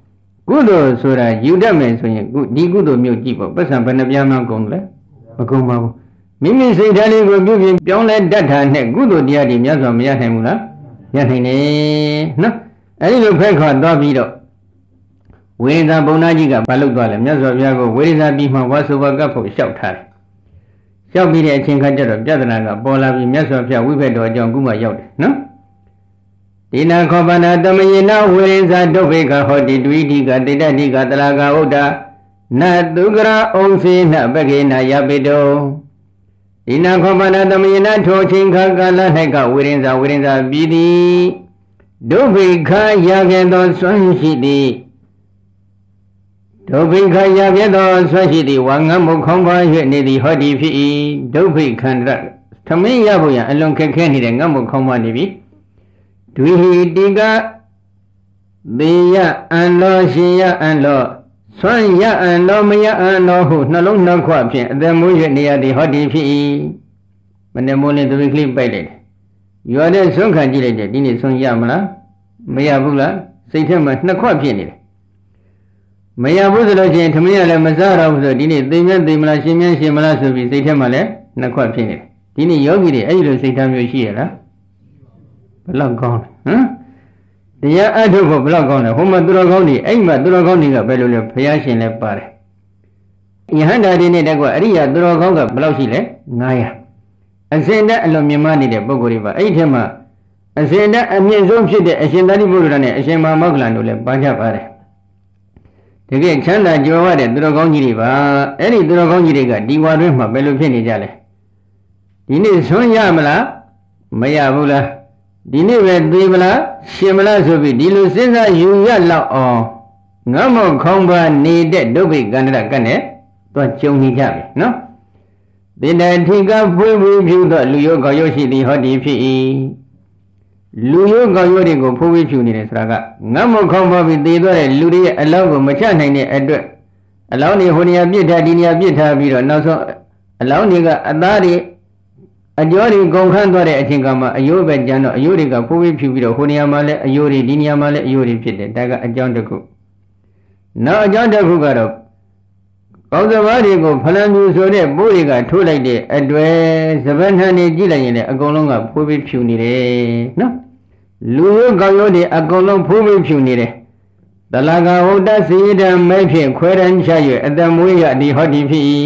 ကုသိုလ်ဆိုတာယူတတ်မယ်ဆိုရင်ဒီကုသိုလ်မျိုးကြည့်ပေါ့ပတ်စံဘယ်နှပြားမှကုန်လဲမကုန်ပါဘူးမိမိစိတ်ဓာတ်လေးကိုပြုပြင်ပြောင်းလဲတတ်တာနဲ့ကုသိုလ်တရားတွေမြတ်စွာမရနိုင်ဘူးလားရနိုင်တယ်နော်အဲဒီလိုဖက်ခေါ်သွားပြီးတော့ဝိရိသဘုံနာကြီးကဘာလုပ်သွားလဲမြတ်စွာဘုရားကိုဝိရိသပြီးမှဝါစုဘကပ်ဖို့လျှောက်ထားတယ်လျှောက်ပြီးတဲ့အချိန်ခါကျတော့ပြဿနာကပေါ်လာပြီးမြတ်စွာဘုရားဝိဘက်တော်အကြောင်းကုမှရောက်တယ်နော်ဒီနာခောပနာတမယေနဝိရိသဒုဗ္ဗေကဟောတိဒွိတိကတိတ္တတိကတလာကဥဒ္ဒနတုကရာဩံစေနပကေနယပိတောဒီနာခောပနာတမယေနထိုချိန်ခါကာလ၌ကဝိရိသဝိရိသပြီးသည်ဒုဗ္ဗေခာရခဲ့သောစွမ်းရှိသည်ဒုဗ္ဗေခာရခဲ့သောစွမ်းရှိသည်ဝါငတ်မှုခေါင်းပါ၍နေသည်ဟောဒီဖြစ်၏ဒုဗ္ဗေခန္ဓရထမင်းရဖို့ရအလွန်ခက်ခဲနေတဲ့ငတ်မှုခေါင်းပါနေပြီဒွိဟိတိကသေယအံလောရှင်ယအံလောဆွမ်းရအံလောမရအံလောဟုနှလုံးနှခွဖြင့်အသက်မွေး၍နေရသည်ဟောဒီဖြစ်၏မနေ့မိုးလင်းသူကလေးပိုက်လိုက်တယ်ရွာတဲ့ဆွမ်းခံကြည့်လိုက်တယ်ဒီနေ့ဆွမ်းရမလားမရဘူးလားစိတ်ထဲမှာနှစ်ခွဖြစ်နေတယ်မရဘူးဆိုလို့ချင်းထမင်းရလည်းမစားတော့ဘူးဆိုဒီနေ့သိမြဲသိမလားရှင်မြဲရှင်မလားဆိုပြီးစိတ်ထဲမှာလည်းနှစ်ခွဖြစ်နေတယ်ဒီနေ့ယောဂီတွေအဲ့ဒီလိုစိတ်ထားမျိုးရှိရလားဘယ်လောက်ကောင်းလဲဟမ်တရားအထုတ်ဖို့ဘယ်လောက်ကောင်းလဲဟိုမှာသူတော်ကောင်းတွေအဲ့မှာသူတော်ကောင်းတွေကဘယ်လိုလဲဘုရားရှင်လည်းပါတယ်ယဟန္တာတွေနဲ့တကွအရိယာသူတော်ကောင်းကဘယ်လောက်ရှိလဲငါးရာအစဉ်တည်းအလွန်မြတ်မနေတဲ့ပုဂ္ဂိုလ်တွေပါအဲ့ဒီထဲမှာအစဉ်တည်းအမြင့်ဆုံးဖြစ်တဲ့အရှင်သာရိပုတ္တရာနဲ့အရှင်မဟာမောဂလန်တို့လည်းပါကြပါတယ်တကယ်ချမ်းသာကြွယ်ဝတဲ့သူတော်ကောင်းကြီးတွေပါအဲ့ဒီသူတော်ကောင်းကြီးတွေကဒီဝါတွင်းမှာဘယ်လိုဖြစ်နေကြလဲဒီနေ့ဆွမ်းရမလားမရဘူးလားဒီနေ့ပဲသိမလားရှင်မလားဆိုပြီးဒီလိုစဉ်းစားယူရလောက်အောင်ငတ်မောခေါင်းပါနေတဲ့ဒုဗ္ဗေကန္တရကနဲ့သွားကြုံနေကြပြီနော်သေတ္တထိကဖွေးဖွေးဖြူသောလူယောကောက်ယောရှိသည်ဟောဒီဖြစ်၏လူယောကောက်ယောတွေကိုဖွေးဖွေးဖြူနေတယ်ဆိုတာကငတ်မောခေါင်းပါပြီးသေသွားတဲ့လူတွေရဲ့အလောင်းကိုမချနိုင်တဲ့အတွက်အလောင်းတွေဟိုနေရာပြစ်ထားဒီနေရာပြစ်ထားပြီးတော့နောက်ဆုံးအလောင်းတွေကအသားတွေအကျော်တွေကုန်ခန်းသွားတဲ့အချိန်ကမှအယိုးပဲကျန်တော့အယိုးတွေကဖိုးပြီးဖြူပြီးတော့ဟိုနေရာမှာလည်းအယိုးတွေဒီနေရာမှာလည်းအယိုးတွေဖြစ်တယ်ဒါကအကြောင်းတစ်ခုနောက်အကြောင်းတစ်ခုကတော့ကောင်းစပါးတွေကိုဖလံပြူဆိုတဲ့ပိုးတွေကထိုးလိုက်တဲ့အတွေ့စပန်းထန်တွေကြည့်လိုက်ရင်လည်းအကုန်လုံးကဖိုးပြီးဖြူနေတယ်နော်လူရိုးကောင်းရိုးတွေအကုန်လုံးဖိုးပြီးဖြူနေတယ်တလာကဟုတ်တစီရံမဲဖြင့်ခွဲရန်ချ၍အတမွေးရဒီဟောဒီဖြစ်၏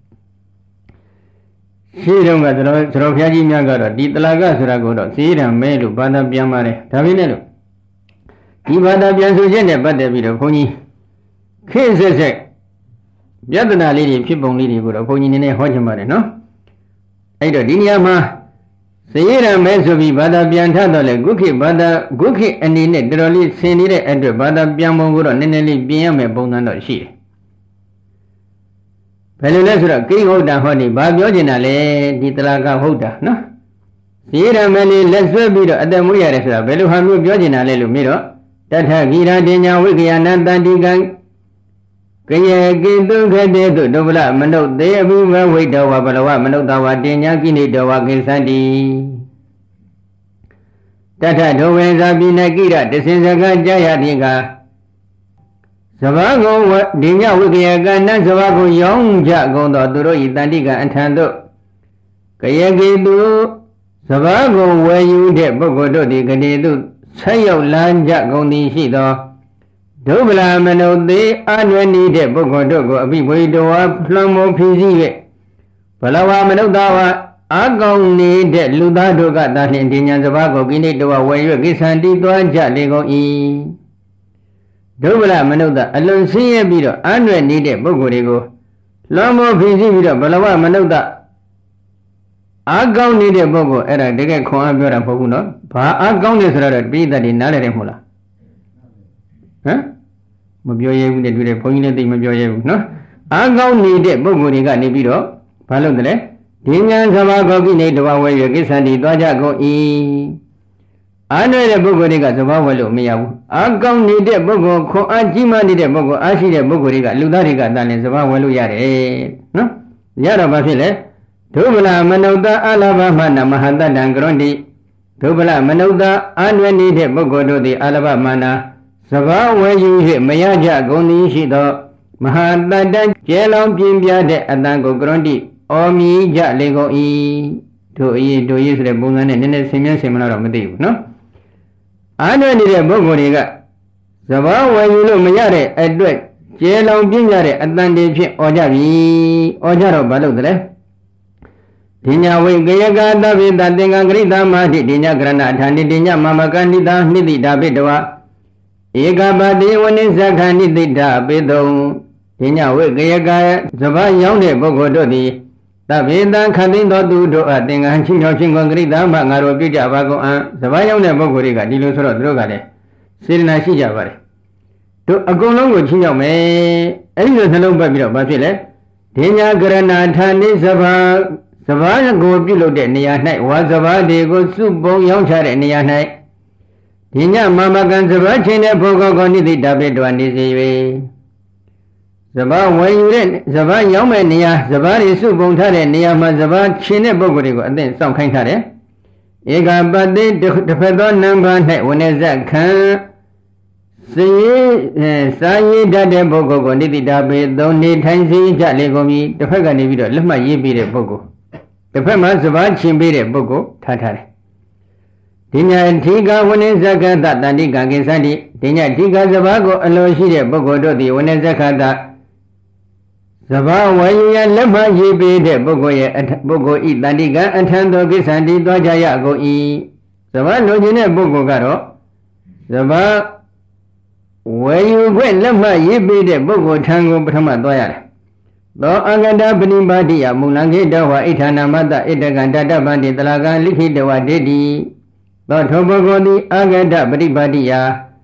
ရှိတုန်းကကျွန်တော်ကျွန်တော်ဘုရားကြီးများကတော့ဒီတလာကဆိုတာကိုတော့စီရံမဲလို့ဘာသာပြန်ပါတယ်ဒါပေမဲ့လို့ဒီဘာသာပြန်ဆိုခြင်းနဲ့ပတ်သက်ပြီးတော့ဘုန်းကြီးခေတ်ဆက်ဆက်ပြဿနာလေးတွေဖြစ်ပုံလေးတွေကိုတော့ဘုန်းကြီးနည်းနည်းဟောချင်ပါတယ်နော်အဲ့တော့ဒီနေရာမှာစီရံမဲဆိုပြီးဘာသာပြန်ထတော့လေခုခေတ်ဘာသာခုခေတ်အနေနဲ့တော်တော်လေးဆင်နေတဲ့အတွက်ဘာသာပြန်ပုံကိုတော့နည်းနည်းလေးပြင်ရမယ်ပုံစံတော့ရှိတယ်ဘယ်လိုလဲဆိုတော့ကိဟုတ်တာဟောဒီဘာပြောချင်တာလဲဒီတလာကဟုတ်တာနော်ဇေရမလေးလက်ဆွဲပြီးတော့အတမွေးရတယ်ဆိုတာဘယ်လိုဟာမျိုးပြောချင်တာလဲလို့မေးတော့တထဂိရာတင်ညာဝိကယနာတန္တိကံကယေကိတုခတေတုဒုဗလမနုဿေအဘိဝဝိတောဝဘလဝမနုဿဝတင်ညာကိနေတောဝကိသန္တိတထဒုဝေဇာပိနကိရတစင်စကကြာရတိကစဘာကုံဒီညဝိကယကနတ်စဘာကိုရောင်းကြကုန်သောသူတို့ဤတန်တိကအထံသို့ကယေကိတုစဘာကုံဝယ်ယူတဲ့ပုဂ္ဂိုလ်တို့သည်ကတိတုဆက်ရောက်လမ်းကြကုန်သည်ရှိသောဒုဗလာမနုဿေအနွယ်နေတဲ့ပုဂ္ဂိုလ်တို့ကိုအပိဝိတဝါလွှမ်းမိုးဖြီးစည်း၍ဘလဝမနုဿဝါအကောင်နေတဲ့လူသားတို့ကသာလျှင်ဒီညာစဘာကိုကိနေတဝဝယ်၍ကိသံတိသွားကြလေကုန်၏ဒုဗလမနုဿအလွန်ဆင်းရဲပြီးတော့အနွယ်နေတဲ့ပုဂ္ဂိုလ်တွေကိုလွှမ်းမိုးဖြီးစည်းပြီးတော့ဘလဝမနုဿအကောင်းနေတဲ့ပုဂ္ဂိုလ်အဲ့ဒါတကယ်ခွန်အားပြောတာမဟုတ်ဘူးနော်ဘာအကောင်းနေဆိုတော့ပိဋကတ်တွေနားလည်တယ်မဟုတ်လားဟမ်မပြောရဘူးတဲ့တွေ့တယ်ဘုန်းကြီးလည်းသိမပြောရဘူးနော်အကောင်းနေတဲ့ပုဂ္ဂိုလ်တွေကနေပြီးတော့ဘာလုပ်တယ်လဲဒီညာသဘာဂောကိနေတဝဝဲရကိစ္ဆန္တိသွားကြကုန်၏အားနည်းတဲ့ပုဂ္ဂိုလ်တွေကသဘာဝလို့မရဘူးအကောင်းနေတဲ့ပုဂ္ဂိုလ်ခွန်အားကြီးမားနေတဲ့ပုဂ္ဂိုလ်အားရှိတဲ့ပုဂ္ဂိုလ်တွေကလူသားတွေကတန်လင်သဘာဝလို့ရတယ်နော်ရတော့ဘာဖြစ်လဲဒုဗလမနုဿအလဘမနမဟာတတံကရွန်တိဒုဗလမနုဿအာနွယ်နေတဲ့ပုဂ္ဂိုလ်တို့သည်အလဘမနာဘာဝဲယူ၍မရကြကုန်သည်ရှိသောမဟာတတ္တကျဲလောင်ပြင်းပြတဲ့အတန်ကိုကရွန်တိအော်မြည်ကြလေကုန်၏တို့အေးတို့ရေးဆိုတဲ့ပုံစံနဲ့နည်းနည်းဆင်မြန်းဆင်မလားတော့မသိဘူးနော်အားနွယ်နေတဲ့ပုဂ္ဂိုလ်တွေကစဘာဝယ်ယူလို့မရတဲ့အတွက်ကျဲလောင်ပြင်းကြတဲ့အတန်တွေဖြင့်អော်ကြပြီអော်ကြတော့ဘာလို့လဲဒီညာဝိကယကသဗ္ဗေတသင်္ကံဂရိတမတိဒီညာကရဏဌာနိဒီညာမမကန္တိတာနိတိတာပိတဝဧကပတိဝနိဇခဏိတိတာပိတုံဒီညာဝိကယကစဘာရောက်တဲ့ပုဂ္ဂိုလ်တို့သည်သဗ္ဗေတံခသိသောသူတို့အသင်္ကန်းချင်းတော်ချင်းကဂရိတမငါတို့ပြုကြပါကုန်အံစဘာရောက်တဲ့ပုဂ္ဂိုလ်တွေကဒီလိုဆိုတော့သူတို့ကလည်းစေတနာရှိကြပါတယ်တို့အကုန်လုံးကိုချင်းရောက်မယ်အဲ့ဒီလိုနှလုံးပတ်ပြီးတော့ဘာဖြစ်လဲဒီညာကရဏဌာနိစဘာစဘာကိုပြုလုပ်တဲ့နေရာ၌ဝါစဘာတွေကိုစုပုံရောင်းချတဲ့နေရာ၌ဒီညမမကံစဘာချင်းတဲ့ဘုဂောကောနိတိတပိတဝနေစေ၍စဘာဝယ်ယူတဲ့စဘာရောင်းမဲ့နေရာစဘာတွေစုပုံထားတဲ့နေရာမှာစဘာချင်းတဲ့ပုဂ္ဂိုလ်တွေကိုအသင့်စောင့်ခိုင်းထားတယ်ဧကပတိတစ်ဖက်သောနံပါတ်၌ဝနေဇခံစေစာရေးတတ်တဲ့ပုဂ္ဂိုလ်ကိုနိတိတာပေသုံးနေထိုင်စေကြလေကုန်ပြီတစ်ဖက်ကနေပြီးတော့လက်မှတ်ရေးပေးတဲ့ပုဂ္ဂိုလ်တစ်ဖက်မှာစဘာချင်းပေးတဲ့ပုဂ္ဂိုလ်ထားထားတယ်ဒီညာအဓိကဝနေဇကတတန္တိကံကိသတိဒီညာအဓိကစဘာကိုအလိုရှိတဲ့ပုဂ္ဂိုလ်တို့သည်ဝနေဇကတစဘာဝေယလက်မှတ်ရေးပေးတဲ့ပုဂ္ဂိုလ်ရဲ့ပုဂ္ဂိုလ်ဤတန္တိကအထံတော်ကိသတိသွားကြရကုန်၏စဘာလိုချင်တဲ့ပုဂ္ဂိုလ်ကတော့စဘာဝေယူခွင့်လက်မှတ်ရေးပေးတဲ့ပုဂ္ဂိုလ်ထံကိုပထမသွားရတယ်။သောအဂတပဏိပါတိယမူလံခေတဝအိဋ္ဌာနာမတ္တဣတကံတတ္တဗန္တိတလာကံလိခိတဝဒေတိသောထောပုဂ္ဂိုလ်သည်အဂတပဏိပါတိယ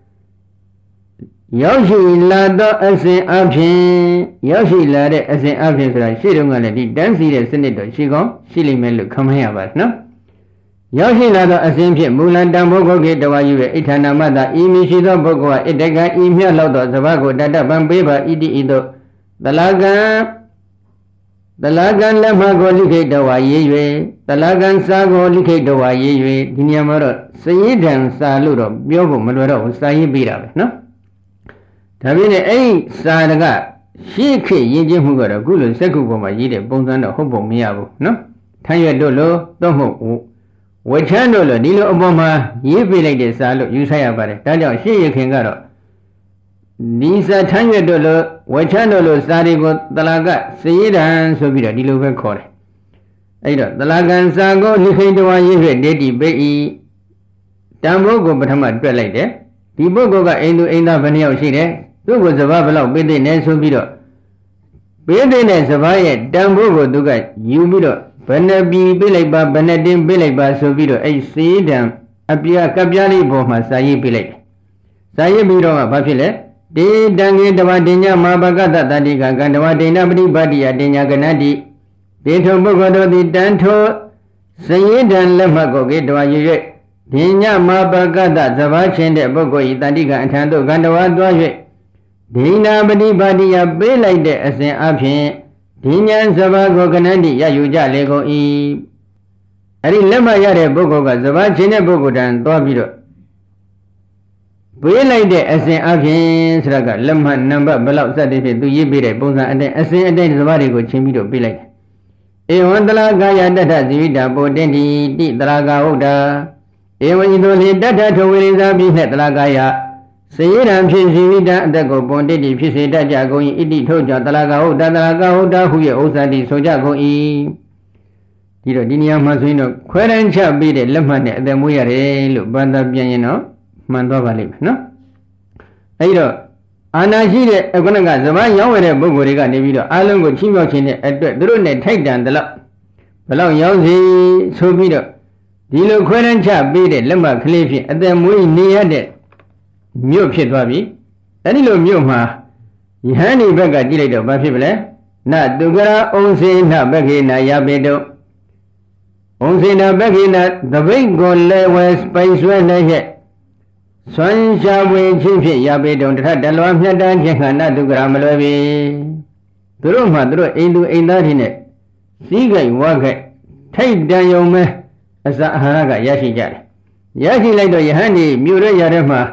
ရောက်ရှိလာသောအစဉ်အဖြစ်ရောက်ရှိလာတဲ့အစဉ်အဖြစ်ဆိုတာရှေ့တုန်းကလည်းဒီတန်းစီတဲ့စနစ်တော့ရှိကောင်းရှိလိမ့်မယ်လို့ခန့်မှန်းရပါတယ်နော်။ရောက်ရှိလာသောအစဉ်ဖြင့်မူလတံဘုဂ္ဂိုလ်ကေတဝါယူရဲ့ဣဋ္ဌာနာမတ္တဤမည်ရှိသောပုဂ္ဂိုလ်ဟာဣတကံဤမြတ်လောက်သောစဘာကိုတတ္တပံပေးပါဣတိဤသို့တလာကံတလာကံလက်မှကိုလိခိတဝါရေး၍တလာကံစာကိုလိခိတဝါရေး၍ဒီညမှာတော့စည်တံစာလို့တော့ပြောဖို့မလွယ်တော့ဘူးစာရေးပေးတာပဲနော်ဒါပြင်လည်းအဲ့ဒီစာတကရှေ့ခေတ်ရင်းချင်းမှုကတော့အခုလိုစက္ခုပေါ်မှာရေးတဲ့ပုံစံတော့ဟုတ်ပုံမရဘူးနော်ထမ်းရွက်တို့လို့တော့မဟုတ်ဝချမ်းတို့လို့ဒီလိုအပေါ်မှာရေးပေးလိုက်တဲ့စာလို့ယူဆရပါတယ်ဒါကြောင့်ရှေ့ရခင်ကတော့ဒီစာထမ်းရွက်တို့လို့ဝချမ်းတို့လို့စာတွေကိုတလာကစည်ရန်ဆိုပြီးတော့ဒီလိုပဲခေါ်တယ်အဲ့တော့တလာကံစာကိုနိခိတဝါရေးဖြစ်ဒေတိပိဤတံဘုတ်ကိုပထမတွက်လိုက်တယ်ဒီပုဂ္ဂိုလ်ကအိမ်သူအိမ်သားဘယ်နှယောက်ရှိတယ်သူ့ကိုစဘာဘလောက်ပေးတဲ့နဲ့ဆိုပြီးတော့ပေးတဲ့စဘာရဲ့တံဘုတ်ကိုသူကယူပြီးတော့ဘယ်နှပြီပေးလိုက်ပါဘယ်နှတင်းပေးလိုက်ပါဆိုပြီးတော့အဲ့စေးတံအပြာကပြားလေးပေါ်မှာစာရေးပေးလိုက်တယ်စာရေးပြီးတော့ဘာဖြစ်လဲတေတံငေတဝတင်ညမဟာဘဂတတတိကကံတဝတိဏပတိပါတိယတင်ညကနတိတေထုပုဂ္ဂိုလ်တို့သည်တန်ထိုစရေးတံလက်မှတ်ကိုကေတဝရွ၍ဒီညမဟာဘဂတစဘာချင်းတဲ့ပုဂ္ဂိုလ်ဤတတိကအထံသို့ကံတဝသွား၍ဒိနာပတိပါတိယပေးလိုက်တဲ့အစဉ်အဖြစ်ဒီညာစဘာကိုကနန္တိရယူကြလေကုန်၏အဲ့ဒီလက်မှတ်ရတဲ့ပုဂ္ဂိုလ်ကစဘာချင်းတဲ့ပုဂ္ဂိုလ်တန်သွားပြီးတော့ပေးလိုက်တဲ့အစဉ်အဖြစ်ဆိုတာကလက်မှတ်နံပါတ်ဘယ်လောက်စတဲ့ဖြစ်သူရေးပေးတဲ့ပုံစံအတိုင်းအစဉ်အတိုင်းစဘာတွေကိုချင်းပြီးတော့ပေးလိုက်တယ်ဧဝံတလာကာယတတ္ထဇိဝိတာပိုတင်တိတိတလာကာဟုတ်တာဧဝံဤသို့လေတတ္ထထဝေရိသာပြီးနဲ့တလာကာယစေရံဖြစ်ဇိဝိတာအတက်ကိုပွန်တိတိဖြစ်စေတတ်ကြကုန်၏ဣတိထို့ကြောင့်တလာကာဟုတ်တာတလာကာဟုတ်တာဟုရဲ့ဥစ္စာတိဆိုကြကုန်၏ဒီတော့ဒီနေရာမှာဆိုရင်တော့ခွဲတန်းချပေးတဲ့လက်မှတ်နဲ့အသက်မွေးရတယ်လို့ဘာသာပြန်ရင်တော့မှန်သွားပါလိမ့်မယ်နော်အဲဒီတော့အာနာရှိတဲ့အခုနကဇဘာရောင်းဝယ်တဲ့ပုဂ္ဂိုလ်တွေကနေပြီးတော့အားလုံးကိုချီးမြှောက်ခြင်းတဲ့အတွက်သူတို့နဲ့ထိုက်တန်တယ်လို့ဘလောက်ရောင်းစီဆိုပြီးတော့ဒီလိုခွဲတန်းချပေးတဲ့လက်မှတ်ကလေးဖြင့်အသက်မွေးနေရတဲ့မြို့ဖြစ်သွားပြီအဲဒီလိုမြို့မှာယဟန်ဒီဘက်ကကြည့်လိုက်တော့ဘာဖြစ်ပလဲနတုကရာအုံစေနဘဂေနာယပေတုအုံစေနဘဂေနာသပိတ်ကိုလဲဝဲပိုင်ဆွဲနေရဲ့ဆွမ်းရှားပွေချင်းဖြင့်ရပေတုံတထတလွားမြတ်တမ်းခြင်းခန္ဓာဒုက္ခမလွယ်ပြီသူတို့မှသူတို့အိမ်သူအိမ်သားတွေနဲ့စီးကြိုက်ဝါကြိုက်ထိုက်တန်ယုံမဲအစာအာဟာရကရရှိကြတယ်ရရှိလိုက်တော့ယဟန်ဒီမြို့ရဲရတဲ့မှာ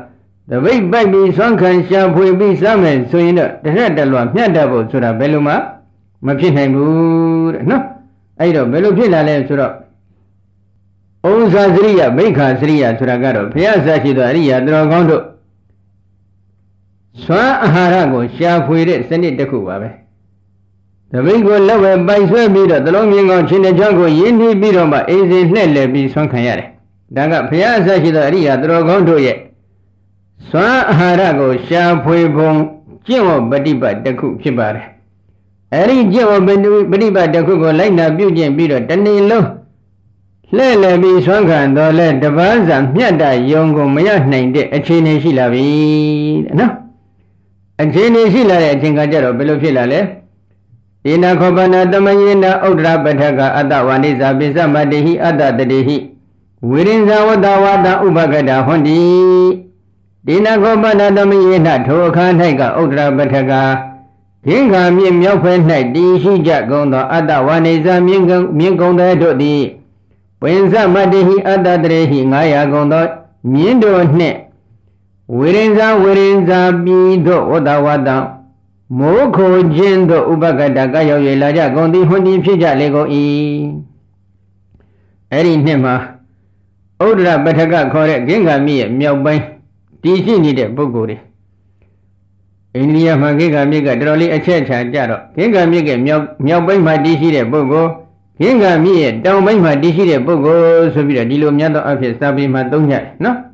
The way baby son can shall we be summoned so in the red alone, Yadabo, Sura Belluma, Mapin good. No, I don't Bellupilla Sura. Oh, Zazria, Baker, Sria, Suragaro, Piazza Chidaria, Dragondo. Swa Harago, shall we send it to Kuba. The wing will love by Swabida, the long young on Chinajago, Yindi Bidoma, is in Nelle be Sonkayare. Daga Piazza Chidaria, Dragondo yet. Swa Harago, Shapwe Bong, Jimo Badiba, the cook Chibar. Eri Jimo Badiba, the cook, like the beauty and beater, Danilo. Let me Swankan, though let the Vanza, Yada, Yongo, Maya, named a Chine Shilavi. No? A Chine Shila, I think I got a below Filale. In a Kobana, the Mayena, Odra Bataga, Ada one is a Bizama dehi, Ada the dehi. Within Zawada, Wada, Ubagada, Hondi. Dina Kobana, the Mayena, Toka, Tega, Odra Bataga. Kinga, Mim, Yopen, Night, Dishi Jagondo, Ada one is a Mingo, the Dodi. When Zamadihi, Ada Drehi, Naya Gondo, Mindo, Ne. Within the Within the Bido, Oda Wada. Moko Jendo Ubagada Gayo Laja Gondi Hundi Pija Lego E. Eri Nema Odra Bataga correct Ginga me, Miao Tishi needed Boguri. India Magiga Miga Drolly a church and Jaro. Ginga Miga Miao my Dishi de Bogo. Ginga me, down by my Dishi de Bogo, so be a Dilo Miado office, Sabi Madonia. No?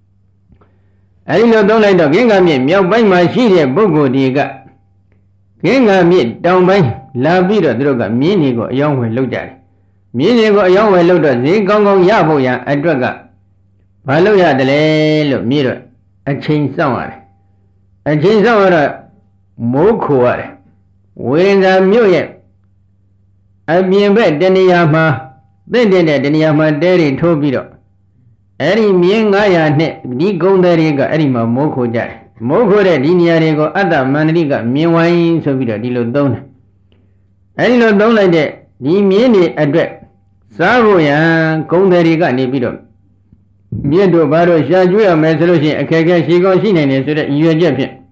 I don't like the Ginga me, Miao by my Shi de Bogo Diga. Kinga meet down by La Vida Droga, Minigo, young will look at. Minigo, young will look at the Gongo Yaboya, a draga. Paloya de Lelo mirror, a chain somewhere. A chain somewhere, Moko. When the Muye. I've been bed, Deniyama, then did Deniyama Derry Tobido. Eri Miengaya net, Nigo Deriga, Erima Moko Jack. Moko de Diniarigo, Ada Manriga, Miwine, so we dilo don. I don't know like that. The mini address. Savoya, Gondariga, Nibido. Miendo Baro, Shajua, Mesolosi, a Kaka, she goes in and so that you are Japan.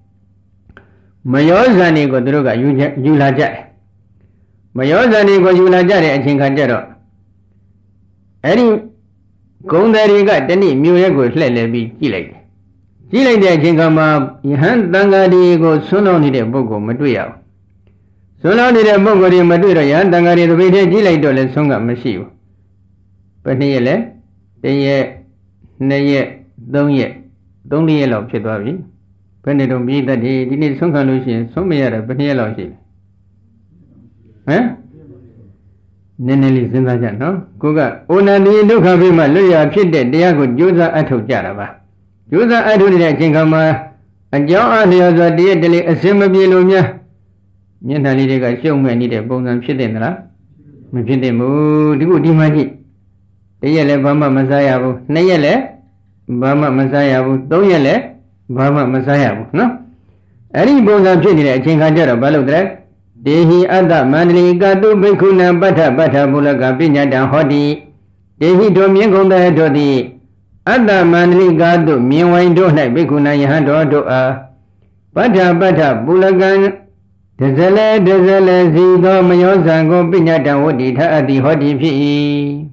Mayozani go droga, Yula Jack. Mayozani go Yula Jack, I think I jaro. Any Gondariga, Denny, Muego, let be Gilek. Gilek de Jingama, Yan Dangadi go Sononi de Bogo, Maduya. Sononi de Bogo de Madura, Yan Dangari, the way Gilek dollars songa Messiu. But Niele, the ye, nay, don't yet, don't yellow Chedwavi. When they don't be that he didn't some conclusion, so many other, but yellow sheep. Eh? Neneli Zindajan, no? Kuga, Una ni Luka Vima, Luya, Pidde, Diago, Juza Atu Jaraba. Juza Atu de Jingama, and Jaw Adia, dear Deli, a Simabie Lumia. Mientaliga, show me need a bone and Chidendra. Mipidemu, the good imagi. The Yele Bama Masaya, Nayele, Bama Masaya, Doyele, Bama Masaya, no? Any bones of Jenny, a Chingaja, Balodrak. Dehi Ada Manli Gadu Bikuna Bata Bata Bulaga Pinya Dan Hodi. Dehi Domingo the Dodi. Ada Manli Gadu, Miwine Dona Bikuna Yahando Doa. Bata Bata Bulagan. Dezele Dezele Zido Mayozango Pinya Dan Hodi Tadi Hodi Pi.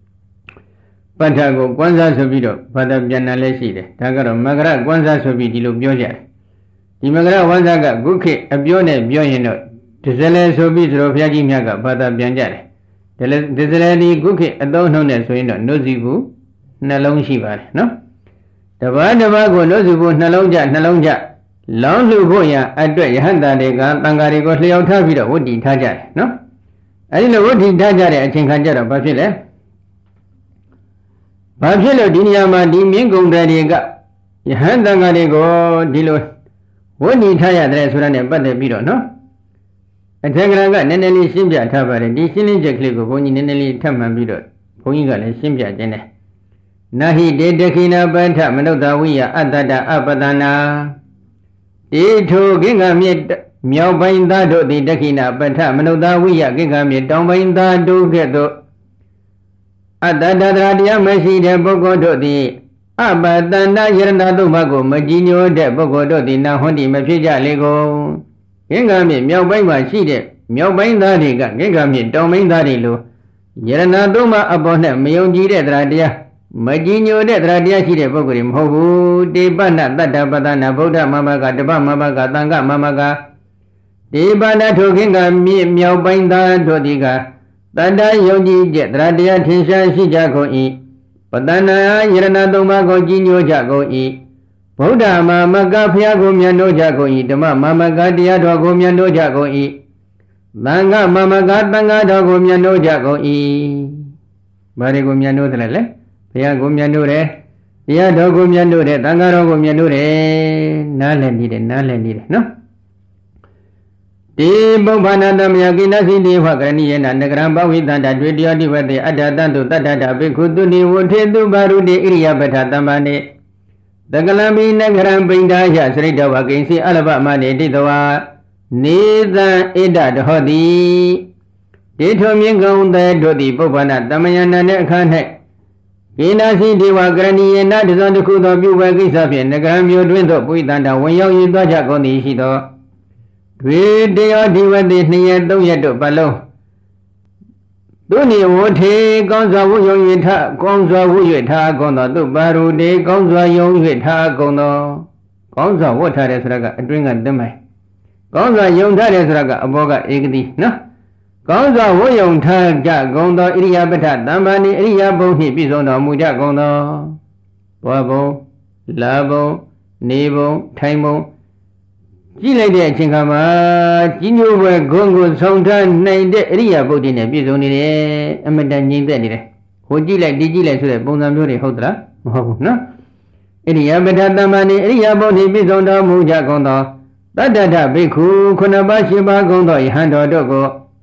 Patago Kwanza Sobido, Pada Janalesi, Tagaro Magra Kwanza Sobidilo Bioja. The Magra Wanzaga, Guki, a Bione, Bioino, Tizele Sobidro Piagi Maga, Pada Bianjare. The Zelani Guki, a don't know that so in no zibu, Nalong Shiva, no? The Vadavago, no zibu, Nalonja, Nalonja, Long Luboya, I do Yahanda de Gangari got Leo Tavido, Woody Taja, no? I didn't know what he Tajare, I think Hajara, Pafile. Babjelo Diniama di Mingo Dadiga, Yahandangarigo, Dilo, what did Taya dress run a butter bidon, no? A Tagraga, Neneli Simbia Tabare, the Silinja Clico, Pony Neneli Taman Bidot, Poinga and Simbia Jene. Nahi de Dekina Banta, Manota Wia, Adada Abadana. De to Ginga Miet, Miao Bainda, the Dekina Banta, Manota Wia, Ginga Miet, down Bainda, do get the Adada Radia Messi de Bogo do the အပတန္တယရဏသုံးပါးကိုမကြည်ညိုတဲ့ပုဂ္ဂိုလ်တို့သည်နာဟွန်ဒီမဖြစ်ကြလေကုန်ဂင်္ဂါမြစ်မြောက်ပိုင်းမှာရှိတဲ့မြောက်ပိုင်းသားတွေကဂင်္ဂါမြစ်တောင်ပိုင်းသားတွေလိုယရဏသုံးပါးအပေါ်နဲ့မယုံကြည်တဲ့တရားတရားမကြည်ညိုတဲ့တရားတရားရှိတဲ့ပုဂ္ဂိုလ်တွေမဟုတ်ဘူးတေပနတတ္တပတနာဗုဒ္ဓမမကတပမမကသံဃမမကတေပနထိုဂင်္ဂါမြစ်မြောက်ပိုင်းသားတို့သည်ကတတ္တယုံကြည်တဲ့တရားတရားထင်ရှားရှိကြကုန်၏ပတနာယရဏသုံးပါးကိုကြည်ညိုကြကုန်၏ဗုဒ္ဓမမကဖျားကိုမြတ်လို့ကြကုန်၏ဓမ္မမမကတရားတော်ကိုမြတ်လို့ကြကုန်၏သံဃမမကသံဃတော်ကိုမြတ်လို့ကြကုန်၏ဘာတွေကိုမြတ်လို့တယ်လဲဘုရားကိုမြတ်လို့တယ်တရားတော်ကိုမြတ်လို့တယ်သံဃတော်ကိုမြတ်လို့တယ်နားလည်နေတယ်နားလည်နေတယ်နော်ဒီပုဗ္ဗနာတမယကိနစီတိဟောကရဏိယနာနဂရံဘဝိတန္တတွေ့တယောတိဝတေအတ္တတံတုတတ္တတဘိက္ခုတုနိဝထေတုပါရုတိဣရိယပဋ္ဌသမ္မာနေတကလံဘိနဂရံပိန္ဒာယစရိတဝကိဉ္စီအလဘမနေတိတဝါနေသံဣဒတဟောတိဒေထုမြင့်ကုံတဲ့တို့သည်ပုဗ္ဗနာတမယနာနဲ့အခါ၌ကိနစီတိဝကရဏိယနာတဇံတစ်ခုသောပြုဝဲကိစ္စဖြင့်နဂရံမြို့တွင်သို့ပုိတန္တဝင်ရောက်ရည်သွားကြကုန်သည်ရှိသောတွေတယောဒီဝတိနှစ်ရက်သုံးရက်တို့ပတ်လုံးသူနိဝထေကောင်းစွာဝုယုံ၍ထကောင်းစွာဝု၍ထားကုန်သောသူပါရုတေကောင်းစွာယုံ၍ထားကုန်သောကောင်းစွာဝတ်ထားတယ်ဆိုတာကအတွင်းကတမိုင်ကောင်းစွာယုံထားတယ်ဆိုတာကအဘောကဧကတိနော်ကောင်းစွာဝုယုံထားကြကုန်သောဣရိယာပဋ္ဌတမ္မာနိဣရိယာပုနှင့်ပြည့်စုံတော်မူကြကုန်သောဘောဘုံလာဘုံနေဘုံထိုင်ဘုံကြည့်လိုက်တဲ့အချိန်ခါမှာကြီးညိုပွဲဂုံကိုဆောင်ထားနိုင်တဲ့အရိယာပုဒ်တွေနဲ့ပြည့်စုံနေတယ်အမတန်ငြိမ်သက်နေတယ်ဟိုကြည့်လိုက်ဒီကြည့်လိုက်ဆိုတဲ့ပုံစံမျိုးတွေဟုတ်သလားမဟုတ်ဘူးနော်ဣရိယာပဋ္ဌတမ္မာနိဣရိယာပုဒ်နှင့်ပြည့်စုံတော်မူကြကုန်သောတတ္တထဘိက္ခုခုနှစ်ပါးရှင်းပါးကုန်သောယဟန်တော်တို့ကို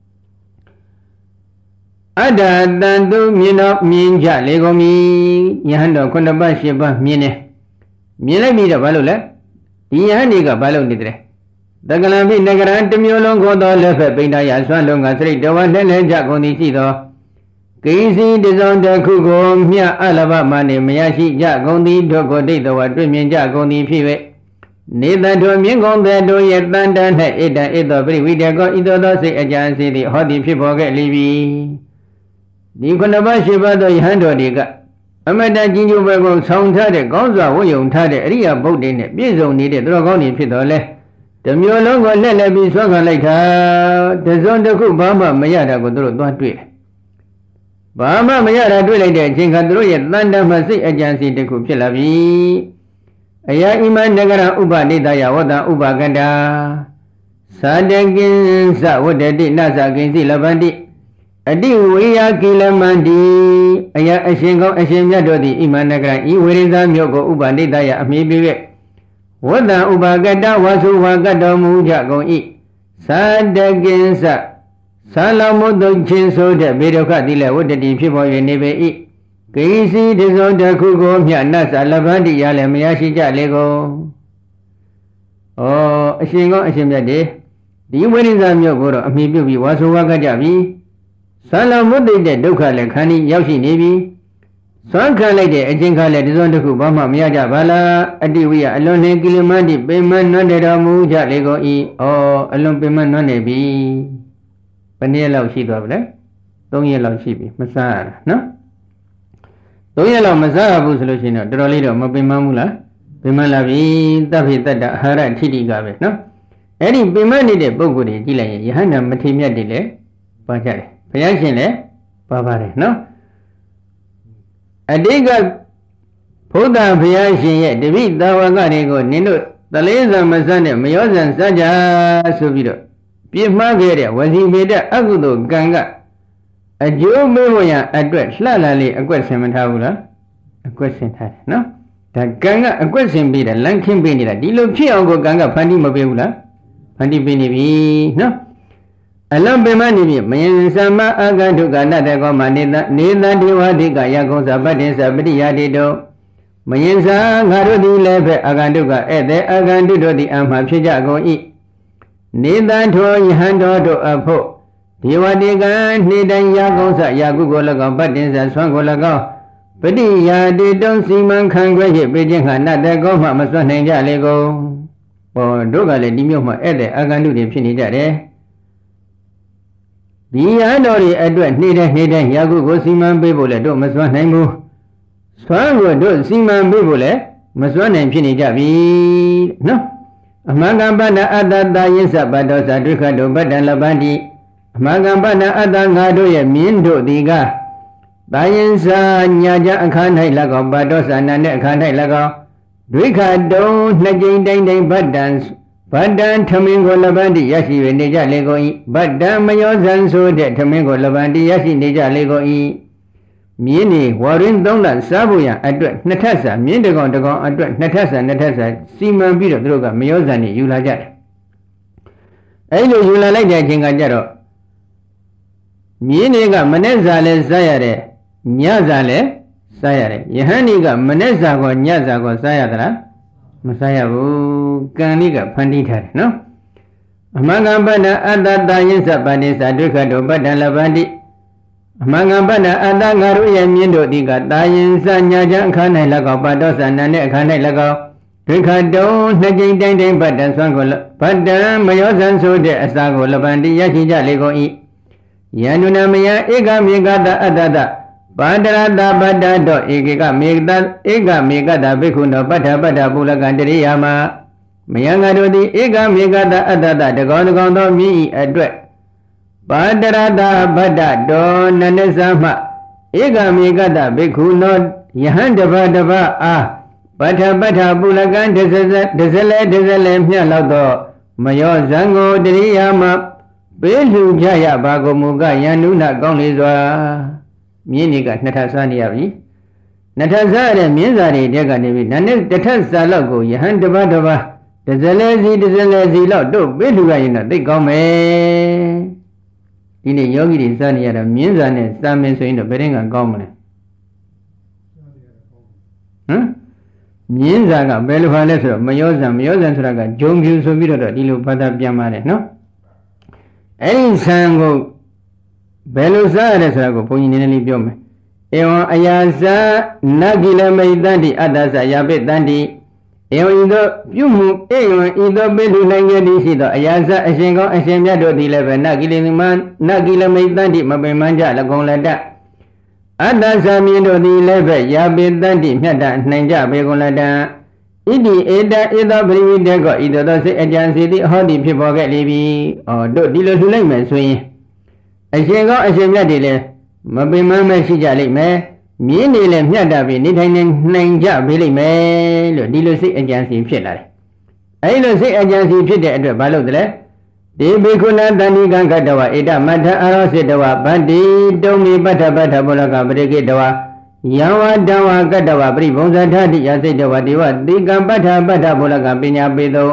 အတ္တတန်တုမြင်တော်မြင်ကြလေကုန်ပြီယဟန်တော်ခုနှစ်ပါးရှင်းပါးမြင်တယ်မြင်လိုက်ပြီတော့ဘာလို့လဲဒီယဟန်တွေကဘာလို့နေတယ်တကလံဖိနဂရံတစ်မျိုးလုံးကိုသောလက်ဖက်ပိန္ဒယဆွမ်းလုံးကစရိတဝလှဲ့လှဲ့ကြကုန်သည်ရှိသောကိစီတစောင်းတစ်ခုကိုမြတ်အလဘမနေမရရှိကြကုန်သည်တို့ကိုဒိဋ္ဌဝတွေ့မြင်ကြကုန်သည်ဖြစ်၍နေတ္တမြင့်ကုန်တဲ့တို့ရဲ့တန်တန်၌ဣတံဣသောပရိဝိတေကောဣသောသောစိတ်အကြံစီသည်ဟောသည်ဖြစ်ပေါ်ခဲ့လိပြီဒီခုနှစ်ပါးရှိပါသောယဟန်တော်တွေကအမတန်ကြီးညိုပဲကိုဆောင်းထားတဲ့ကောင်းစွာဝတ်ယုံထားတဲ့အရိယာဘုဒ္ဓနဲ့ပြည့်စုံနေတဲ့သူတော်ကောင်းတွေဖြစ်တော်လဲတမျိုးလုံးကိုလက်လက်ပြီးဆွမ်းခံလိုက်တာတစုံတစ်ခုဘာမှမရတာကိုသူတို့သွားတွေ့တယ်ဘာမှမရတာတွေ့လိုက်တဲ့အချိန်ခါသူတို့ရဲ့တန်တမစိတ်အကြံစီတစ်ခုဖြစ်လာပြီအယဣမနဂရဥပနိတယဝတ္တဥပကတ္တာသာတကိဉ္စဝတ္တတိနသကိဉ္စီလဗန္တိအတိဝေယကိလမန္တိအယအရှင်ကောင်းအရှင်မြတ်တို့သည်ဣမနဂရဤဝေရိဇာမြို့ကိုဥပနိတယအမိပြု၍ဝတ္တဥပကတ္တဝါစုဝါကတော်မူကြကုန်၏သာတကိဉ္စသာလမုတ်တုချင်းဆိုတဲ့ဘေဒုက္ခတိလည်းဝတ္တတိဖြစ်ပေါ်၍နေပေ၏ကိစီတစုံတစ်ခုကိုမြတ်နတ်စာလဗန္တိရလည်းမရရှိကြလေကုန်ဩအရှင်ကောင်းအရှင်မြတ်တွေဒီဝိရိဇာမြို့ကိုတော့အမိပြုပြီးဝါဆိုဝါကကြပြီသာလမုတ်တိတဲ့ဒုက္ခလည်းခန္ဒီရောက်ရှိနေပြီသွမ်းခံလိုက်တဲ့အချင်းခါလည်းတစုံတစ်ခုဘာမှမရကြပါလားအတိဝိယအလွန်နှင့်ကိလမန္တိပိမန်နွမ်းနေတော်မူကြလေကုန်၏ဩအလွန်ပိမန်နွမ်းနေပြီဘယ်နည်းလောက်ရှိသွားပြီလဲသုံးရက်လောက်ရှိပြီမစားရတာနော်သုံးရက်လောက်မစားရဘူးဆိုလို့ရှိရင်တော့တော်တော်လေးတော့မပင်မဘူးလားပင်မလာပြီတပိတ္တအာဟာရထိတိကပဲနော်အဲ့ဒီပင်မနေတဲ့ပုံကိုယ်ကြီးကြည့်လိုက်ရင်ယဟန္တာမထေမြတ်တွေလည်းပါကြတယ်ဘုရားရှင်လည်းပါပါတယ်နော်အတိကဘုဒ္ဓဘုရားရှင်ရဲ့တပိသာဝကတွေကိုနင်တို့တလေးစံမစမ်းနဲ့မယောဇံစကြဆိုပြီးတော့ပြစ်မှားခဲ့တဲ့ဝစီမေတ္တအကုသိုလ်ကံကအကျိုးမေးဖို့ရအတွက်လှလှလေးအကွက်ဆင်မထားဘူးလားအကွက်ဆင်ထားတယ်နော်ဒါကံကအကွက်ဆင်ပြီးတယ်လမ်းခင်းပေးနေတာဒီလိုဖြစ်အောင်ကိုကံကဖန်တီးမပေးဘူးလားဖန်တီးပေးနေပြီနော်အလံပင်မနေပြီမယင်သမအာဂန္ဓုကနတကောမနေတနေတဒေဝတိကယကုံသဗ္ဗတေသပတိယတိတောမယင်သာငါတို့သည်လည်းပဲအာဂန္ဓုကဧည့်သည်အာဂန္ဓုတို့သည်အမှဖြစ်ကြကုန်၏နေတထောယဟန်တော်တို့အဖို့ဒေဝတိကနေ့တိုင်းယကုံသယကုကို၎င်းပတ္တင်္စဆွမ်းကို၎င်းပတိယာတိတုံးစီမံခံခွဲရပေးခြင်းဟာနတ်တဲ့ကောမှမစွန့်နိုင်ကြလေကုန်ဟောတို့ကလည်းဒီမျိုးမှာဧည့်သည်အာဂန္တုတွေဖြစ်နေကြတယ်ဒီရတော်တွေအတွက်နေတဲ့နေတဲ့ရာခုကိုစီမံပေးဖို့လည်းတို့မစွန့်နိုင်ဘူးစွမ်းကိုတို့စီမံပေးဖို့လည်းမစွမ်းနိုင်ဖြစ်နေကြပြီနော်အမကံပဏအတ္တတာယစ္စပတ္တောသဒုက္ခတောပတ္တံလပန္တိအမကံပဏအတ္တငါတို့ရဲ့မြင်းတို့ဒီကတာယင်စာညာကြအခါ၌၎င်းပတ္တောသနာနဲ့အခါ၌၎င်းဒွိခတုံနှစ်ကြိမ်တိုင်းတိုင်းဗတ္တံဗတ္တံထမင်းကိုလပန္တိရရှိ၍နေကြလေကုန်၏ဗတ္တံမယောဇံဆိုတဲ့ထမင်းကိုလပန္တိရရှိနေကြလေကုန်၏မြင်းနေဝါရင်းသုံးလစားဖို့ရန်အတွက်နှစ်ထပ်စာမြင်းတကောင်တကောင်အတွက်နှစ်ထပ်စာနှစ်ထပ်စာစီမံပြီးတော့သူတို့ကမယောဇံနေယူလာကြတယ်အဲ့လိုယူလာလိုက်တဲ့အချိန်ကကြတော့မြင်းတွေကမနေ့စာလဲစားရတယ်ညစာလဲစားရတယ်ယဟန်ဒီကမနေ့စာကောညစာကောစားရသလားမစားရဘူးကံလေးကဖန်တီးထားတယ်နော်အမကံပတ္တအတ္တတာယစ္စပတိသဒုက္ခတောပတ္တံလပန္တိအမကံပတ္တအတ္တငါတို့ရဲ့မြင့်တို့ဒီကတာယင်စညာချအခါ၌၎င်းပတ္တောသနာနဲ့အခါ၌၎င်းဒုက္ခတုံနှစ်ကြိမ်တိုင်းတိုင်းဗတ္တံဆွမ်းကိုဗတ္တံမယောဇံဆိုတဲ့အစာကိုလပန္တိရရှိကြလေကုန်၏ယန္တုနာမယဧကမေကတအတ္တတပါဒရတပတ္တတောဧကေကမေကတဧကမေကတဘိက္ခုနောပဋ္ဌပတ္ဌပုလကံတရိယာမမယံငါတို့သည်ဧကမေကတအတ္တတတကောတကောသောမြည်၏အတွက်ပါဒရတပတ္တတောနနသမဧကမေကတဘိက္ခုနောယဟန်တပတပအားပဋ္ဌပတ္ဌပုလကံဒဇဒဇလေဒဇလေမြတ်လောက်သောမယောဇံကိုတရိယာမပေးလှူကြရပါကုန်မူကယန္နုနာကောင်းလေစွာမြင်းတွေကနှစ်ထပ်စားနေရပြီနှစ်ထပ်စားတဲ့မြင်းစာတွေတက်ကနေပြီနာနဲ့တစ်ထပ်စားလောက်ကိုယဟန်တပတ်တပတ်ဒဇလဲစီဒဇလဲစီလောက်တို့ပေးလှူရရင်တော့သိကောင်းမယ်ဒီနေ့ယောဂီတွေစားနေရတာမြင်းစာနဲ့စားမယ်ဆိုရင်တော့ဘယ်ရင်ကကောင်းမလဲဟမ်မြင်းစာကဘယ်လိုပါလဲဆိုတော့မယောဇံမယောဇံဆိုတာကဂျုံဖြူဆိုပြီးတော့ဒီလိုဘာသာပြန်ပါတယ်နော်အဲ့ဒီဆံကိုဘယ်လိုစားရလဲဆိုတာကိုဘုန်းကြီးနည်းနည်းလေးပြောမယ်ဧဝံအယာဇာနဂိလမိတ်တန္တိအတ္တဇာယာပိတန္တိဧဝံဤသို့ပြုမှုဧဝံဤသို့ပိလူနိုင်ရသည်ရှိသောအယာဇာအရှင်ကောင်းအရှင်မြတ်တို့သည်လည်းပဲနဂိလမိမနဂိလမိတ်တန္တိမပင်မကြလကုံလက်တအတ္တဇာမြင်တို့သည်လည်းပဲယာပိတန္တိမြတ်တနိုင်ကြပေကုန်လက်တဣတိဧတဧသောပရိဝိတေကောဤသို့သောစိတ်အကြံစီသည်ဟောသည်ဖြစ်ပေါ်ခဲ့လေပြီ။အော်တို့ဒီလိုလှူလိုက်မယ်ဆိုရင်အရှင်ကောအရှင်မြတ်တွေလည်းမပင်မမဲ့ရှိကြလိမ့်မယ်။မြင်းတွေလည်းမြတ်တာပြီနေထိုင်နေနိုင်ကြပေလိမ့်မယ်လို့ဒီလိုစိတ်အကြံစီဖြစ်လာတယ်။အဲဒီလိုစိတ်အကြံစီဖြစ်တဲ့အတွက်ဘာလို့လဲ။ဒီဘိက္ခုနာတဏိကံကတဝဧတမထအာရောစေတဝဗတ္တိတုံမိပဋ္ဌပဋ္ဌဘောလကပရိကိတဝယံဝတံဝကတ္တဝပရိဘုံဇာထတိယစိတ်တဝဒေဝတိကံပဋ္ဌပဋ္ဌဘောလကပညာပေသော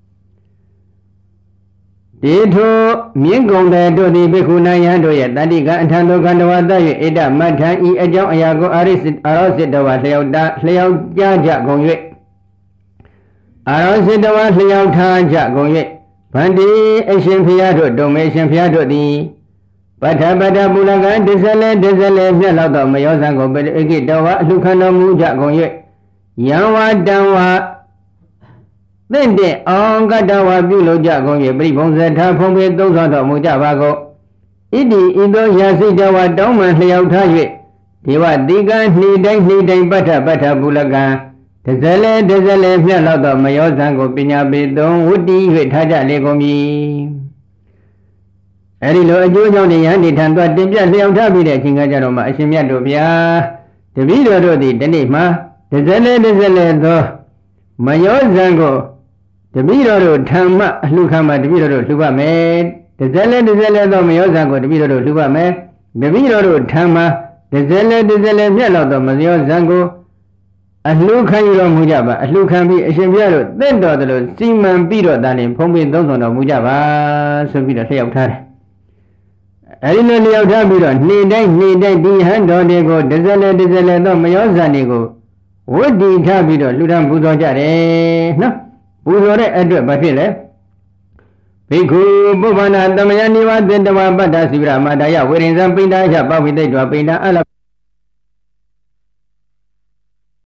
ဒီထိုမြင့်ကုန်တဲ့တို့သည်ဘိက္ခုနာယံတို့ရဲ့တတိကအထံသောကန္တဝတ၍ဧတမထံဤအကြောင်းအရာကိုအာရိစအာရောစေတဝလျောက်တာလျောက်ကြားကြကုန်၍အာရောစေတဝလျောက်ထားကြကုန်၍ဗန္တိအရှင်ဖျားတို့ဒုံမေရှင်ဖျားတို့သည်ပဋ္ဌပတ္ဌပုလကံဒဇလေဒဇလေမြတ်လောက်သောမယောဇံကိုပိဋကိတဝအလှခံတော်မူကြကုန်၍ယံဝတံဝသင့်တဲ့အောင်ကတ္တဝပြုလုပ်ကြကုန်၍ပရိဘုံဇထာဖုံးပေသုံးဆောင်တော်မူကြပါကုန်ဣတိဤသို့ရာစိတဝတောင်းမှန်လျောက်ထား၍ဒေဝတိကံနှိတိုင်းနှိတိုင်းပဋ္ဌပတ္ဌပုလကံဒဇလေဒဇလေမြတ်လောက်သောမယောဇံကိုပညာပေသုံးဝတ္တိ၍ထားကြလေကုန်မည်အဲဒီလိုအကျိုးကြောင့်ဉာဏ်ဒီထံသွားတင်ပြလျောက်ထားပြီးတဲ့အချိန်ကကြတော့မှအရှင်မြတ်တို့ဗျာတပည့်တော်တို့သည်ဒီနေ့မှဒဇလေဒဇလေသောမယောဇံကိုတပည့်တော်တို့ထံမှအလှခံမှတပည့်တော်တို့လှူပါမယ်ဒဇလေဒဇလေသောမယောဇံကိုတပည့်တော်တို့လှူပါမယ်တပည့်တော်တို့ထံမှဒဇလေဒဇလေမြတ်လောက်သောမယောဇံကိုအလှခံရတော်မူကြပါအလှခံပြီးအရှင်ဘုရားတို့တင့်တော်တယ်လို့စီမံပြီးတော့ဒါလည်းဖုံးပေးသုံးဆောင်တော်မူကြပါဆိုပြီးတော့လျှောက်ထားတယ်အဲဒီလိုလျှောက်ထားပြီးတော့နှိမ့်တိုင်းနှိမ့်တိုင်းဒီဟန်တော်တွေကိုဒဇလေဒဇလေသောမယောဇံတွေကိုဝတ္တိထားပြီးတော့လှူဒန်းပူဇော်ကြတယ်နော်ပူဇော်တဲ့အတွက်ဘာဖြစ်လဲဘိက္ခုပုဗ္ဗနာတမယနိဝသတ္တဝပတ္တစီဗရမတယဝေရင်ဇံပိဋ္ဌာယပဝိသိတ္တဝပိဋ္ဌာအလ